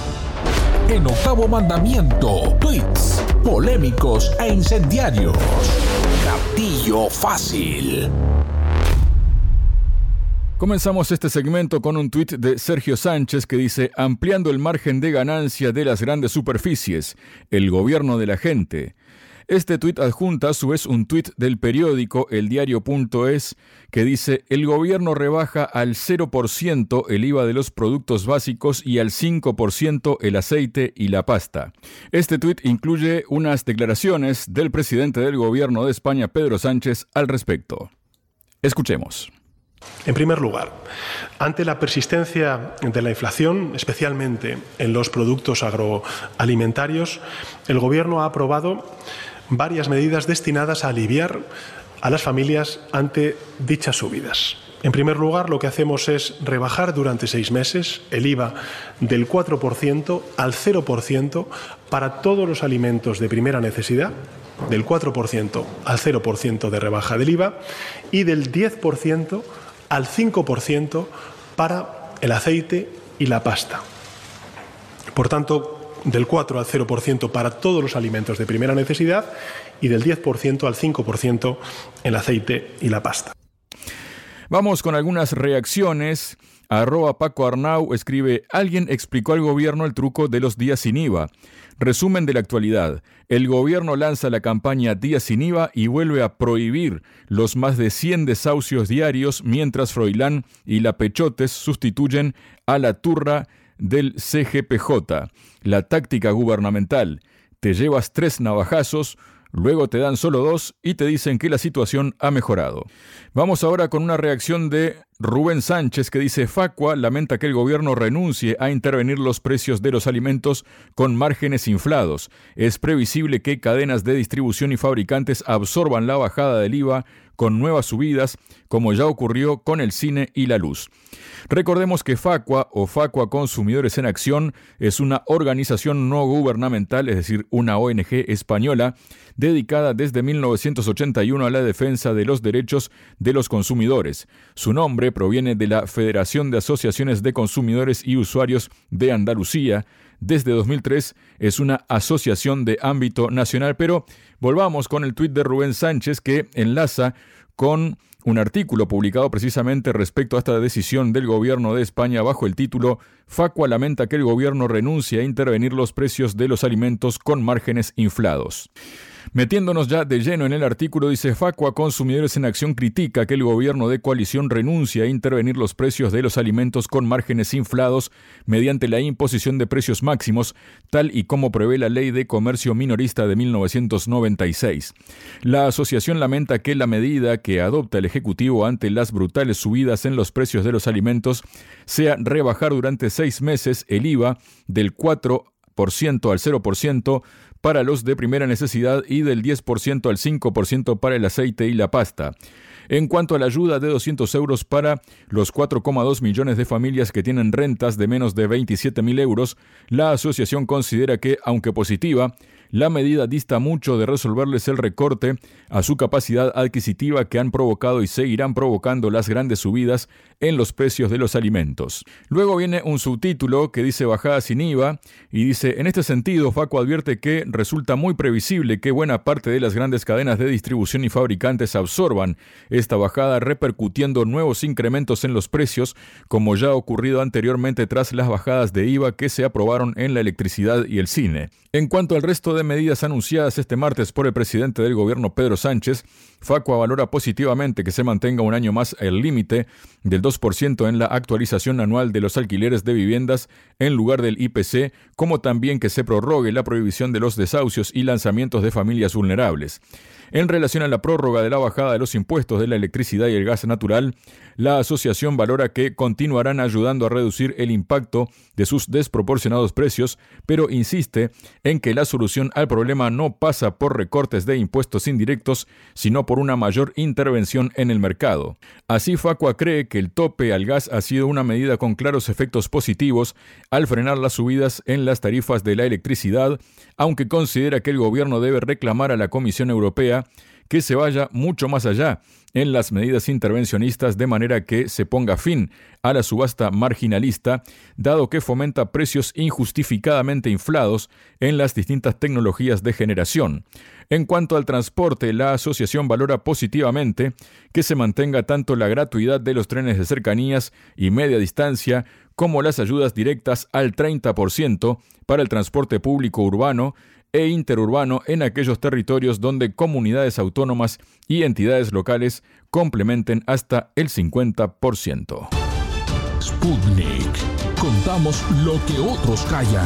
En Octavo Mandamiento, tweets polémicos e incendiarios. Gatillo fácil. Comenzamos este segmento con un tuit de Sergio Sánchez que dice: ampliando el margen de ganancia de las grandes superficies, el gobierno de la gente. Este tuit adjunta a su vez un tuit del periódico El Diario punto es que dice: el gobierno rebaja al cero por ciento el I V A de los productos básicos y al cinco por ciento el aceite y la pasta. Este tuit incluye unas declaraciones del presidente del gobierno de España, Pedro Sánchez, al respecto. Escuchemos. En primer lugar, ante la persistencia de la inflación, especialmente en los productos agroalimentarios, el Gobierno ha aprobado varias medidas destinadas a aliviar a las familias ante dichas subidas. En primer lugar, lo que hacemos es rebajar durante seis meses el I V A del cuatro por ciento al cero por ciento para todos los alimentos de primera necesidad, del cuatro por ciento al cero por ciento de rebaja del I V A y del diez por ciento al cinco por ciento para el aceite y la pasta. Por tanto, del cuatro al cero por ciento para todos los alimentos de primera necesidad y del diez por ciento al cinco por ciento el aceite y la pasta. Vamos con algunas reacciones. Arroba Paco Arnau escribe: alguien explicó al gobierno el truco de los días sin I V A. Resumen de la actualidad. El gobierno lanza la campaña Días sin I V A y vuelve a prohibir los más de cien desahucios diarios, mientras Froilán y la Pechotes sustituyen a la turra del C G P J. La táctica gubernamental: te llevas tres navajazos, luego te dan solo dos y te dicen que la situación ha mejorado. Vamos ahora con una reacción de Rubén Sánchez que dice: Facua lamenta que el gobierno renuncie a intervenir los precios de los alimentos con márgenes inflados. Es previsible que cadenas de distribución y fabricantes absorban la bajada del I V A con nuevas subidas, como ya ocurrió con el cine y la luz. Recordemos que Facua o Facua Consumidores en Acción es una organización no gubernamental, es decir, una O N G española, dedicada desde mil novecientos ochenta y uno a la defensa de los derechos de los consumidores. Su nombre proviene de la Federación de Asociaciones de Consumidores y Usuarios de Andalucía. Desde dos mil tres es una asociación de ámbito nacional, pero volvamos con el tuit de Rubén Sánchez que enlaza con un artículo publicado precisamente respecto a esta decisión del gobierno de España bajo el título: Facua lamenta que el gobierno renuncie a intervenir los precios de los alimentos con márgenes inflados. Metiéndonos ya de lleno en el artículo, dice: Facua Consumidores en Acción critica que el gobierno de coalición renuncie a intervenir los precios de los alimentos con márgenes inflados mediante la imposición de precios máximos, tal y como prevé la Ley de Comercio Minorista de mil novecientos noventa y seis. La asociación lamenta que la medida que adopta el Ejecutivo ante las brutales subidas en los precios de los alimentos sea rebajar durante seis meses el I V A del cuatro por ciento al cero por ciento para los de primera necesidad y del diez por ciento al cinco por ciento para el aceite y la pasta. En cuanto a la ayuda de doscientos euros para los cuatro coma dos millones de familias que tienen rentas de menos de veintisiete mil euros, la asociación considera que, aunque positiva, la medida dista mucho de resolverles el recorte a su capacidad adquisitiva que han provocado y seguirán provocando las grandes subidas en los precios de los alimentos. Luego viene un subtítulo que dice bajada sin I V A y dice: en este sentido, Facua advierte que resulta muy previsible que buena parte de las grandes cadenas de distribución y fabricantes absorban esta bajada, repercutiendo nuevos incrementos en los precios, como ya ha ocurrido anteriormente tras las bajadas de I V A que se aprobaron en la electricidad y el cine. En cuanto al resto de medidas anunciadas este martes por el presidente del gobierno, Pedro Sánchez, Facua valora positivamente que se mantenga un año más el límite del dos por ciento en la actualización anual de los alquileres de viviendas en lugar del I P C, como también que se prorrogue la prohibición de los desahucios y lanzamientos de familias vulnerables. En relación a la prórroga de la bajada de los impuestos de la electricidad y el gas natural, la asociación valora que continuarán ayudando a reducir el impacto de sus desproporcionados precios, pero insiste en que la solución al problema no pasa por recortes de impuestos indirectos, sino por una mayor intervención en el mercado. Así, Facua cree que el tope al gas ha sido una medida con claros efectos positivos al frenar las subidas en las tarifas de la electricidad, aunque considera que el gobierno debe reclamar a la Comisión Europea que se vaya mucho más allá en las medidas intervencionistas de manera que se ponga fin a la subasta marginalista, dado que fomenta precios injustificadamente inflados en las distintas tecnologías de generación. En cuanto al transporte, la asociación valora positivamente que se mantenga tanto la gratuidad de los trenes de cercanías y media distancia como las ayudas directas al treinta por ciento para el transporte público urbano e interurbano en aquellos territorios donde comunidades autónomas y entidades locales complementen hasta el cincuenta por ciento. Sputnik. Contamos lo que otros callan.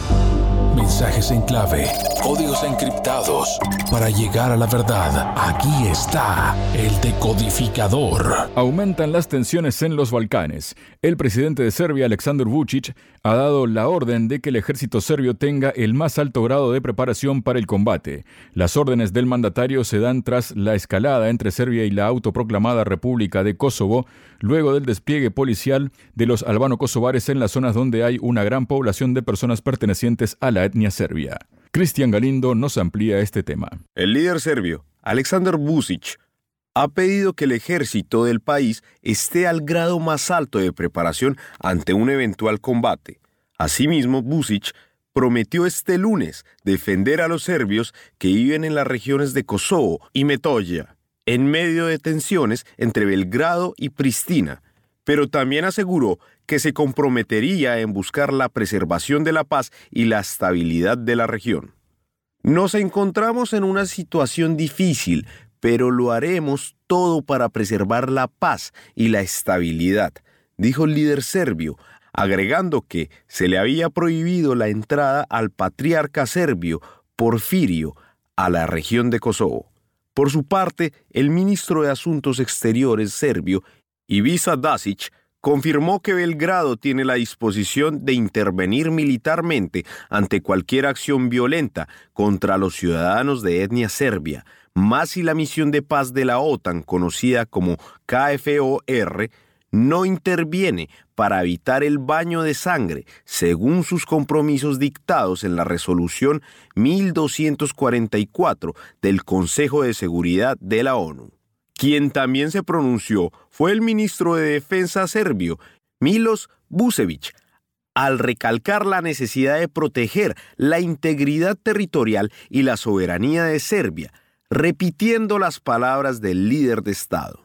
Mensajes en clave, códigos encriptados. Para llegar a la verdad, aquí está el decodificador. Aumentan las tensiones en los Balcanes. El presidente de Serbia, Aleksandar Vučić, ha dado la orden de que el ejército serbio tenga el más alto grado de preparación para el combate. Las órdenes del mandatario se dan tras la escalada entre Serbia y la autoproclamada República de Kosovo, luego del despliegue policial de los albano-kosovares en las zonas donde hay una gran población de personas pertenecientes a la etnia serbia. Cristian Galindo nos amplía este tema. El líder serbio, Aleksandar Vučić, ha pedido que el ejército del país esté al grado más alto de preparación ante un eventual combate. Asimismo, Vučić prometió este lunes defender a los serbios que viven en las regiones de Kosovo y Metohija, en medio de tensiones entre Belgrado y Pristina, pero también aseguró que se comprometería en buscar la preservación de la paz y la estabilidad de la región. Nos encontramos en una situación difícil, pero lo haremos todo para preservar la paz y la estabilidad, dijo el líder serbio, agregando que se le había prohibido la entrada al patriarca serbio, Porfirio, a la región de Kosovo. Por su parte, el ministro de Asuntos Exteriores serbio, Ivica Dačić, confirmó que Belgrado tiene la disposición de intervenir militarmente ante cualquier acción violenta contra los ciudadanos de etnia serbia, más si la misión de paz de la OTAN, conocida como K F O R, no interviene para evitar el baño de sangre, según sus compromisos dictados en la resolución mil doscientos cuarenta y cuatro del Consejo de Seguridad de la ONU. Quien también se pronunció fue el ministro de Defensa serbio, Miloš Vučević, al recalcar la necesidad de proteger la integridad territorial y la soberanía de Serbia, repitiendo las palabras del líder de Estado.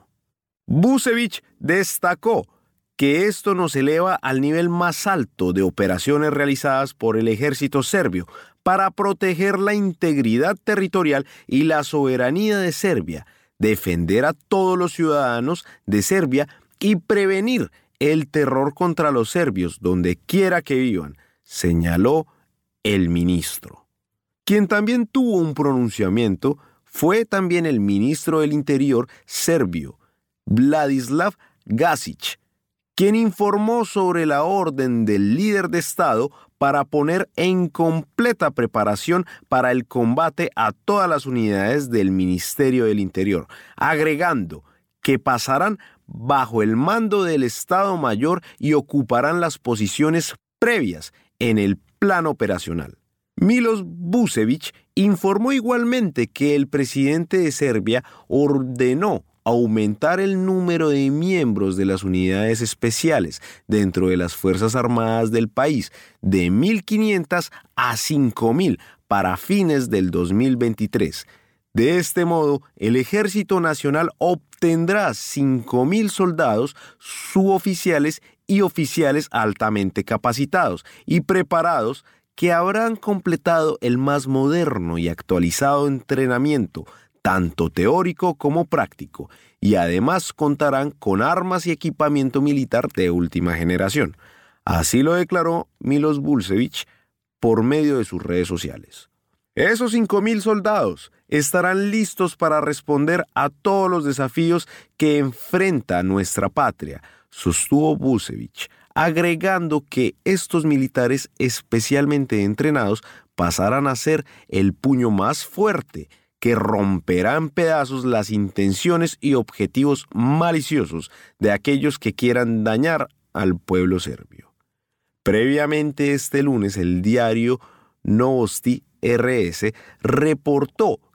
Vučević destacó que esto nos eleva al nivel más alto de operaciones realizadas por el ejército serbio para proteger la integridad territorial y la soberanía de Serbia, defender a todos los ciudadanos de Serbia y prevenir el terror contra los serbios donde quiera que vivan, señaló el ministro. Quien también tuvo un pronunciamiento fue también el ministro del Interior serbio, Vladislav Gašić, quien informó sobre la orden del líder de Estado para poner en completa preparación para el combate a todas las unidades del Ministerio del Interior, agregando que pasarán bajo el mando del Estado Mayor y ocuparán las posiciones previas en el plan operacional. Miloš Vučević informó igualmente que el presidente de Serbia ordenó aumentar el número de miembros de las unidades especiales dentro de las Fuerzas Armadas del país de mil quinientos a cinco mil para fines del dos mil veintitrés. De este modo, el Ejército Nacional obtendrá cinco mil soldados suboficiales y oficiales altamente capacitados y preparados que habrán completado el más moderno y actualizado entrenamiento, tanto teórico como práctico, y además contarán con armas y equipamiento militar de última generación. Así lo declaró Miloš Vučević por medio de sus redes sociales. Esos cinco mil soldados estarán listos para responder a todos los desafíos que enfrenta nuestra patria, sostuvo Vučević, agregando que estos militares especialmente entrenados pasarán a ser el puño más fuerte que romperá en pedazos las intenciones y objetivos maliciosos de aquellos que quieran dañar al pueblo serbio. Previamente este lunes, el diario Novosti R S reportó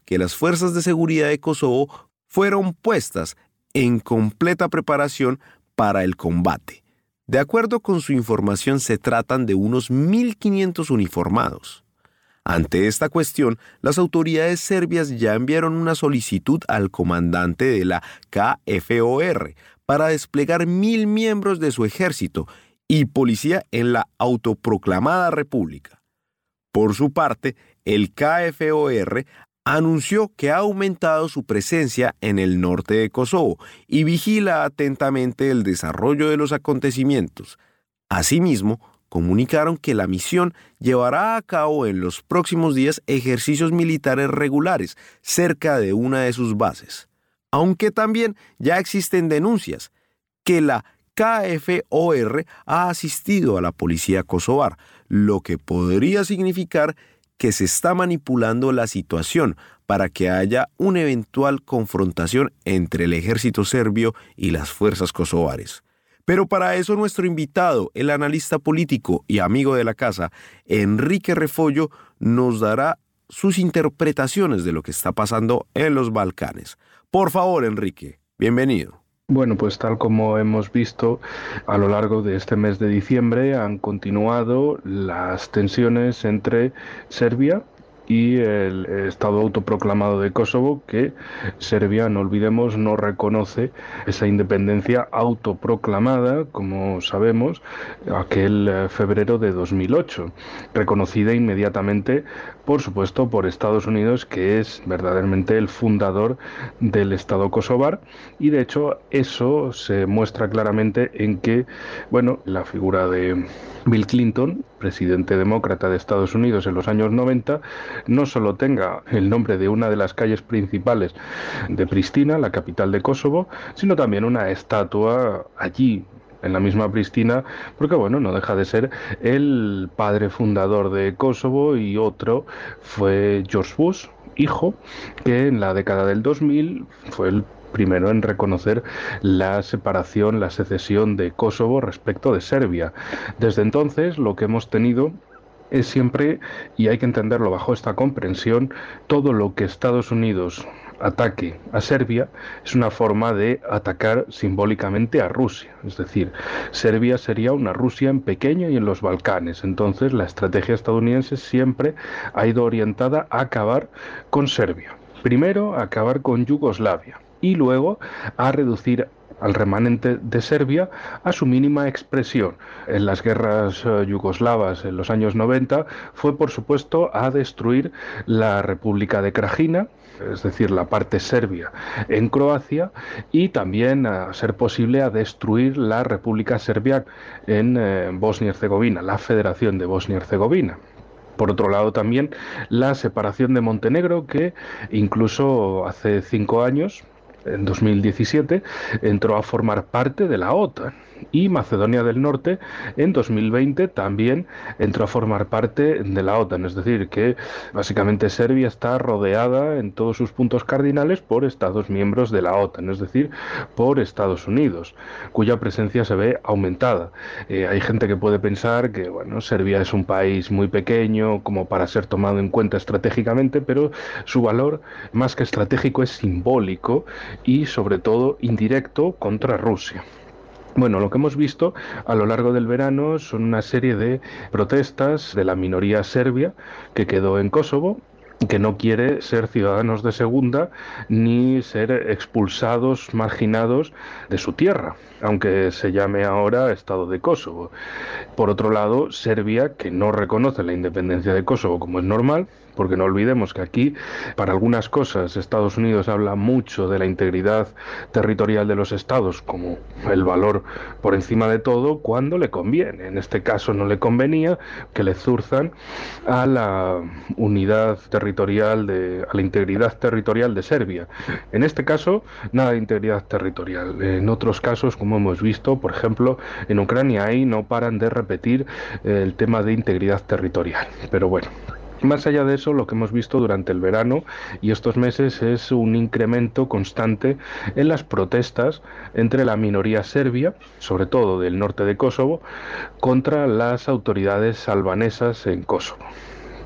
que las fuerzas de seguridad de Kosovo fueron puestas en completa preparación para el combate. De acuerdo con su información, se tratan de unos mil quinientos uniformados. Ante esta cuestión, las autoridades serbias ya enviaron una solicitud al comandante de la K F O R para desplegar mil miembros de su ejército y policía en la autoproclamada república. Por su parte, el K F O R anunció que ha aumentado su presencia en el norte de Kosovo y vigila atentamente el desarrollo de los acontecimientos. Asimismo, comunicaron que la misión llevará a cabo en los próximos días ejercicios militares regulares cerca de una de sus bases. Aunque también ya existen denuncias que la K F O R ha asistido a la policía kosovar, lo que podría significar que se está manipulando la situación para que haya una eventual confrontación entre el ejército serbio y las fuerzas kosovares. Pero para eso nuestro invitado, el analista político y amigo de la casa, Enrique Refollo, nos dará sus interpretaciones de lo que está pasando en los Balcanes. Por favor, Enrique, bienvenido. Bueno, pues tal como hemos visto, a lo largo de este mes de diciembre han continuado las tensiones entre Serbia y el Estado autoproclamado de Kosovo, que Serbia, no olvidemos, no reconoce esa independencia autoproclamada, como sabemos, aquel febrero de dos mil ocho, reconocida inmediatamente, por supuesto, por Estados Unidos, que es verdaderamente el fundador del Estado kosovar, y de hecho eso se muestra claramente en que, bueno, la figura de Bill Clinton, presidente demócrata de Estados Unidos en los años noventa, no solo tenga el nombre de una de las calles principales de Pristina, la capital de Kosovo, sino también una estatua allí, en la misma Pristina, porque bueno, no deja de ser el padre fundador de Kosovo, y otro fue George Bush, hijo, que en la década del dos mil fue el primero en reconocer la separación, la secesión de Kosovo respecto de Serbia. Desde entonces, lo que hemos tenido es siempre, y hay que entenderlo bajo esta comprensión, todo lo que Estados Unidos ataque a Serbia es una forma de atacar simbólicamente a Rusia. Es decir, Serbia sería una Rusia en pequeño y en los Balcanes. Entonces, la estrategia estadounidense siempre ha ido orientada a acabar con Serbia. Primero, a acabar con Yugoslavia, y luego a reducir al remanente de Serbia a su mínima expresión. En las guerras uh, yugoslavas en los años noventa fue, por supuesto, a destruir la República de Krajina, es decir, la parte serbia en Croacia, y también, a ser posible, a destruir la República Serbia en eh, Bosnia y Herzegovina, la Federación de Bosnia y Herzegovina. Por otro lado, también la separación de Montenegro, que incluso hace cinco años, en dos mil diecisiete, entró a formar parte de la OTAN, y Macedonia del Norte en dos mil veinte también entró a formar parte de la OTAN. Es decir, que básicamente Serbia está rodeada en todos sus puntos cardinales por Estados miembros de la OTAN, es decir, por Estados Unidos, cuya presencia se ve aumentada. Eh, hay gente que puede pensar que, bueno, Serbia es un país muy pequeño como para ser tomado en cuenta estratégicamente, pero su valor, más que estratégico, es simbólico y, sobre todo, indirecto contra Rusia. Bueno, lo que hemos visto a lo largo del verano son una serie de protestas de la minoría serbia que quedó en Kosovo, que no quiere ser ciudadanos de segunda ni ser expulsados, marginados de su tierra, aunque se llame ahora Estado de Kosovo. Por otro lado, Serbia, que no reconoce la independencia de Kosovo como es normal, porque no olvidemos que aquí, para algunas cosas, Estados Unidos habla mucho de la integridad territorial de los estados como el valor por encima de todo cuando le conviene. En este caso no le convenía que le zurzan a la unidad territorial, de, a la integridad territorial de Serbia. En este caso, nada de integridad territorial. En otros casos, como hemos visto, por ejemplo, en Ucrania, ahí no paran de repetir el tema de integridad territorial. Pero bueno, más allá de eso, lo que hemos visto durante el verano y estos meses es un incremento constante en las protestas entre la minoría serbia, sobre todo del norte de Kosovo, contra las autoridades albanesas en Kosovo.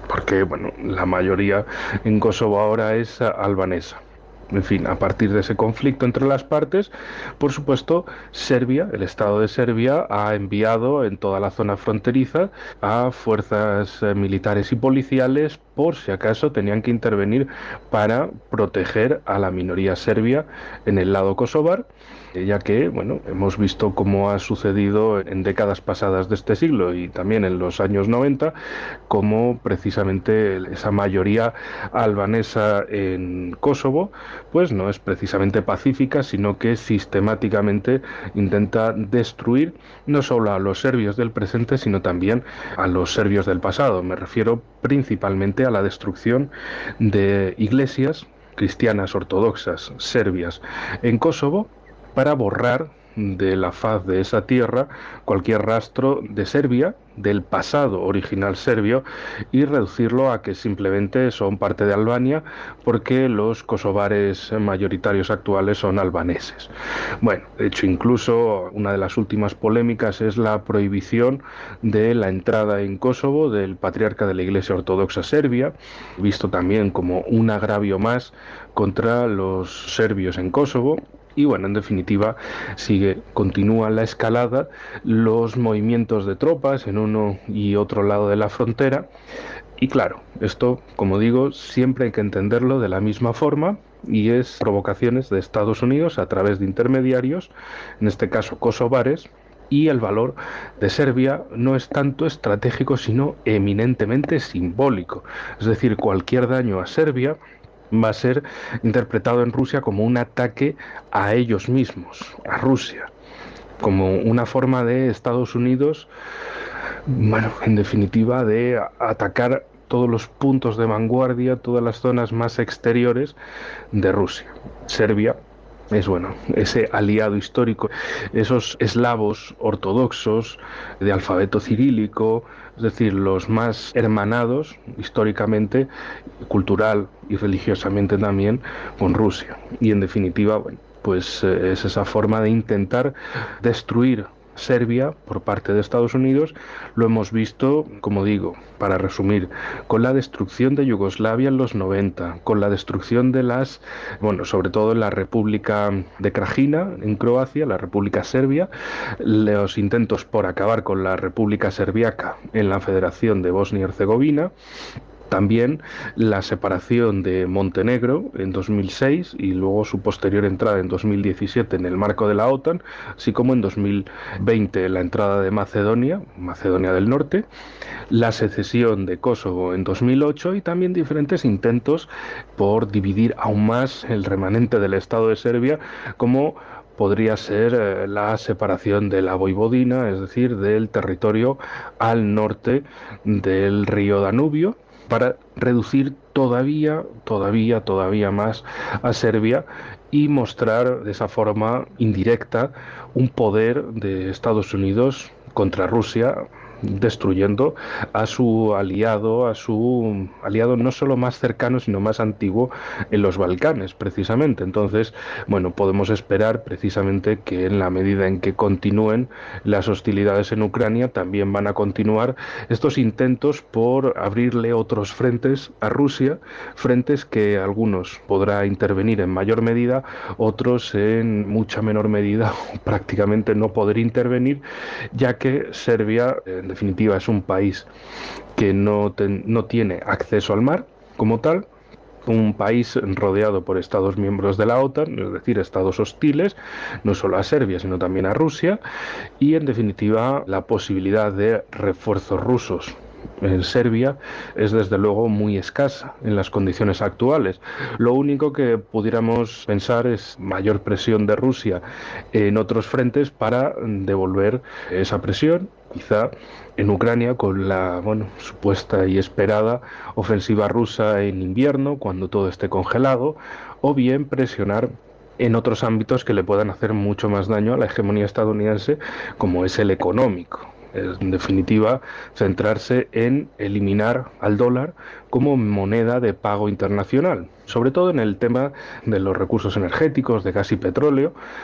porque bueno, la mayoría en Kosovo ahora es albanesa. En fin, a partir de ese conflicto entre las partes, por supuesto, Serbia, el Estado de Serbia, ha enviado en toda la zona fronteriza a fuerzas eh, militares y policiales por si acaso tenían que intervenir para proteger a la minoría serbia en el lado kosovar, ya que, bueno, hemos visto cómo ha sucedido en décadas pasadas de este siglo y también en los años noventa, cómo precisamente esa mayoría albanesa en Kosovo, pues no es precisamente pacífica, sino que sistemáticamente intenta destruir no solo a los serbios del presente, sino también a los serbios del pasado. Me refiero principalmente a la destrucción de iglesias cristianas ortodoxas serbias en Kosovo, para borrar de la faz de esa tierra cualquier rastro de Serbia, del pasado original serbio, y reducirlo a que simplemente son parte de Albania porque los kosovares mayoritarios actuales son albaneses. Bueno, de hecho, incluso una de las últimas polémicas es la prohibición de la entrada en Kosovo del patriarca de la Iglesia Ortodoxa Serbia, visto también como un agravio más contra los serbios en Kosovo. Y bueno, en definitiva, sigue, continúa la escalada, los movimientos de tropas en uno y otro lado de la frontera. Y claro, esto, como digo, siempre hay que entenderlo de la misma forma, y es provocaciones de Estados Unidos a través de intermediarios, en este caso kosovares, y el valor de Serbia no es tanto estratégico, sino eminentemente simbólico. Es decir, cualquier daño a Serbia va a ser interpretado en Rusia como un ataque a ellos mismos, a Rusia, como una forma de Estados Unidos, bueno, en definitiva, de atacar todos los puntos de vanguardia, todas las zonas más exteriores de Rusia. Serbia es, bueno, ese aliado histórico, esos eslavos ortodoxos de alfabeto cirílico, es decir, los más hermanados históricamente, cultural y religiosamente también con Rusia. Y en definitiva, bueno, pues eh, es esa forma de intentar destruir Serbia por parte de Estados Unidos. Lo hemos visto, como digo, para resumir, con la destrucción de Yugoslavia en los noventa, con la destrucción de las, bueno, sobre todo en la República de Krajina, en Croacia, la República Serbia, los intentos por acabar con la República Serbiaca en la Federación de Bosnia y Herzegovina. También la separación de Montenegro en dos mil seis y luego su posterior entrada en dos mil diecisiete en el marco de la OTAN, así como en dos mil veinte la entrada de Macedonia, Macedonia del Norte, la secesión de Kosovo en dos mil ocho y también diferentes intentos por dividir aún más el remanente del Estado de Serbia, como podría ser eh, la separación de la Voivodina, es decir, del territorio al norte del río Danubio, para reducir todavía, todavía, todavía más a Serbia y mostrar de esa forma indirecta un poder de Estados Unidos contra Rusia, destruyendo a su aliado, a su aliado no solo más cercano, sino más antiguo en los Balcanes, precisamente. Entonces, bueno, podemos esperar precisamente que en la medida en que continúen las hostilidades en Ucrania, también van a continuar estos intentos por abrirle otros frentes a Rusia, frentes que algunos podrá intervenir en mayor medida, otros en mucha menor medida, prácticamente no poder intervenir, ya que Serbia, en definitiva, es un país que no, ten, no tiene acceso al mar como tal, un país rodeado por estados miembros de la OTAN, es decir, estados hostiles, no solo a Serbia, sino también a Rusia, y en definitiva la posibilidad de refuerzos rusos en Serbia es desde luego muy escasa en las condiciones actuales. Lo único que pudiéramos pensar es mayor presión de Rusia en otros frentes para devolver esa presión, quizá en Ucrania con la, bueno, supuesta y esperada ofensiva rusa en invierno, cuando todo esté congelado, o bien presionar en otros ámbitos que le puedan hacer mucho más daño a la hegemonía estadounidense, como es el económico. En definitiva, centrarse en eliminar al dólar como moneda de pago internacional, sobre todo en el tema de los recursos energéticos, de gas y petróleo,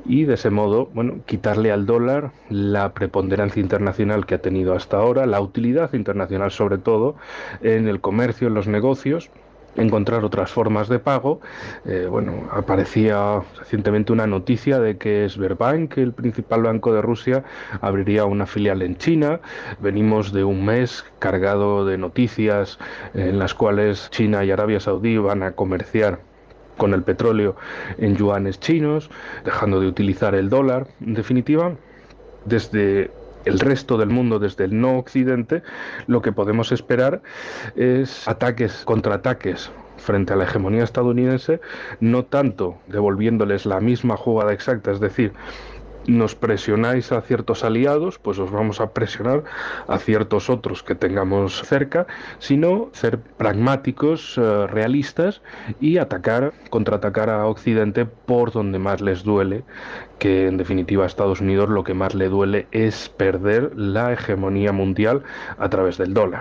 y de ese modo, bueno, quitarle al dólar la preponderancia internacional que ha tenido hasta ahora, la utilidad internacional sobre todo en el comercio, en los negocios, encontrar otras formas de pago. Eh, bueno, aparecía recientemente una noticia de que Sberbank, el principal banco de Rusia, abriría una filial en China. Venimos de un mes cargado de noticias en las cuales China y Arabia Saudí van a comerciar con el petróleo en yuanes chinos, dejando de utilizar el dólar. En definitiva, desde el resto del mundo, desde el no occidente, lo que podemos esperar es ataques, contraataques frente a la hegemonía estadounidense, no tanto devolviéndoles la misma jugada exacta, es decir, nos presionáis a ciertos aliados, pues os vamos a presionar a ciertos otros que tengamos cerca, sino ser pragmáticos, eh, realistas y atacar, contraatacar a Occidente por donde más les duele, que en definitiva a Estados Unidos lo que más le duele es perder la hegemonía mundial a través del dólar.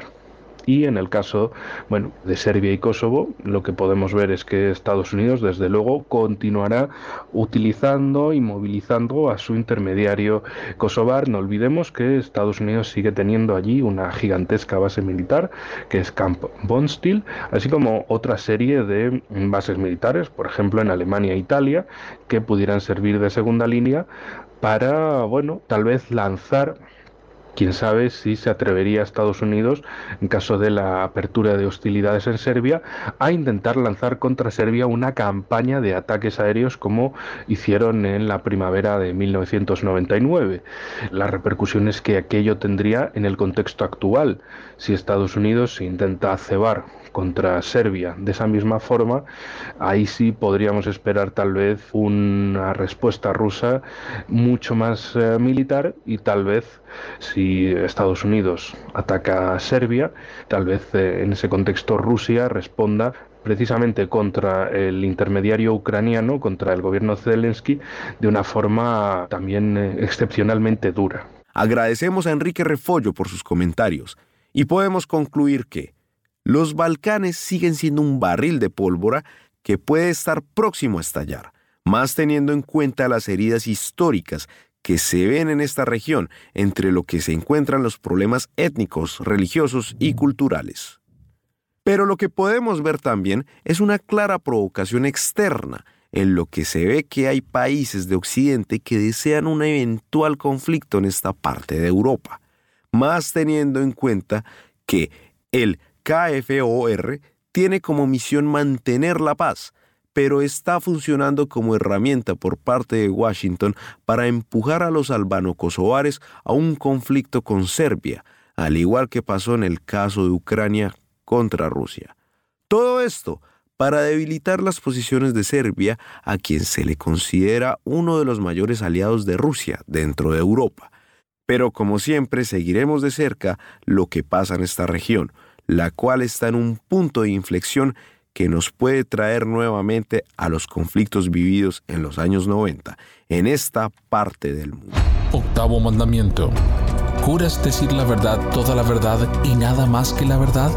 Y en el caso, bueno, de Serbia y Kosovo, lo que podemos ver es que Estados Unidos, desde luego, continuará utilizando y movilizando a su intermediario kosovar. No olvidemos que Estados Unidos sigue teniendo allí una gigantesca base militar, que es Camp Bondsteel, así como otra serie de bases militares, por ejemplo, en Alemania e Italia, que pudieran servir de segunda línea para, bueno, tal vez lanzar... Quién sabe si se atrevería Estados Unidos, en caso de la apertura de hostilidades en Serbia, a intentar lanzar contra Serbia una campaña de ataques aéreos como hicieron en la primavera de mil novecientos noventa y nueve. Las repercusiones que aquello tendría en el contexto actual. Si Estados Unidos se intenta cebar contra Serbia de esa misma forma, ahí sí podríamos esperar tal vez una respuesta rusa mucho más eh, militar, y tal vez si Estados Unidos ataca a Serbia, tal vez eh, en ese contexto Rusia responda precisamente contra el intermediario ucraniano, contra el gobierno Zelensky, de una forma también eh, excepcionalmente dura. Agradecemos a Enrique Refollo por sus comentarios y podemos concluir que los Balcanes siguen siendo un barril de pólvora que puede estar próximo a estallar, más teniendo en cuenta las heridas históricas que se ven en esta región, entre lo que se encuentran los problemas étnicos, religiosos y culturales. Pero lo que podemos ver también es una clara provocación externa, en lo que se ve que hay países de Occidente que desean un eventual conflicto en esta parte de Europa, más teniendo en cuenta que el K F O R tiene como misión mantener la paz, pero está funcionando como herramienta por parte de Washington para empujar a los albano-kosovares a un conflicto con Serbia, al igual que pasó en el caso de Ucrania contra Rusia. Todo esto para debilitar las posiciones de Serbia, a quien se le considera uno de los mayores aliados de Rusia dentro de Europa. Pero como siempre seguiremos de cerca lo que pasa en esta región, la cual está en un punto de inflexión que nos puede traer nuevamente a los conflictos vividos en los años noventa en esta parte del mundo. Octavo mandamiento. ¿Juras decir la verdad, toda la verdad y nada más que la verdad?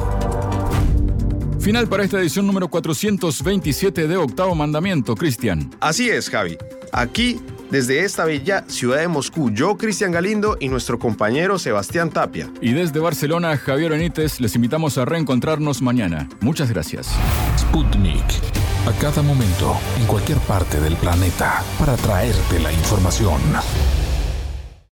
Final para esta edición número cuatrocientos veintisiete de Octavo Mandamiento, Cristian. Así es, Javi. Aquí, desde esta bella ciudad de Moscú, yo, Cristian Galindo, y nuestro compañero Sebastián Tapia. Y desde Barcelona, Javier Benítez, les invitamos a reencontrarnos mañana. Muchas gracias. Sputnik. A cada momento, en cualquier parte del planeta, para traerte la información.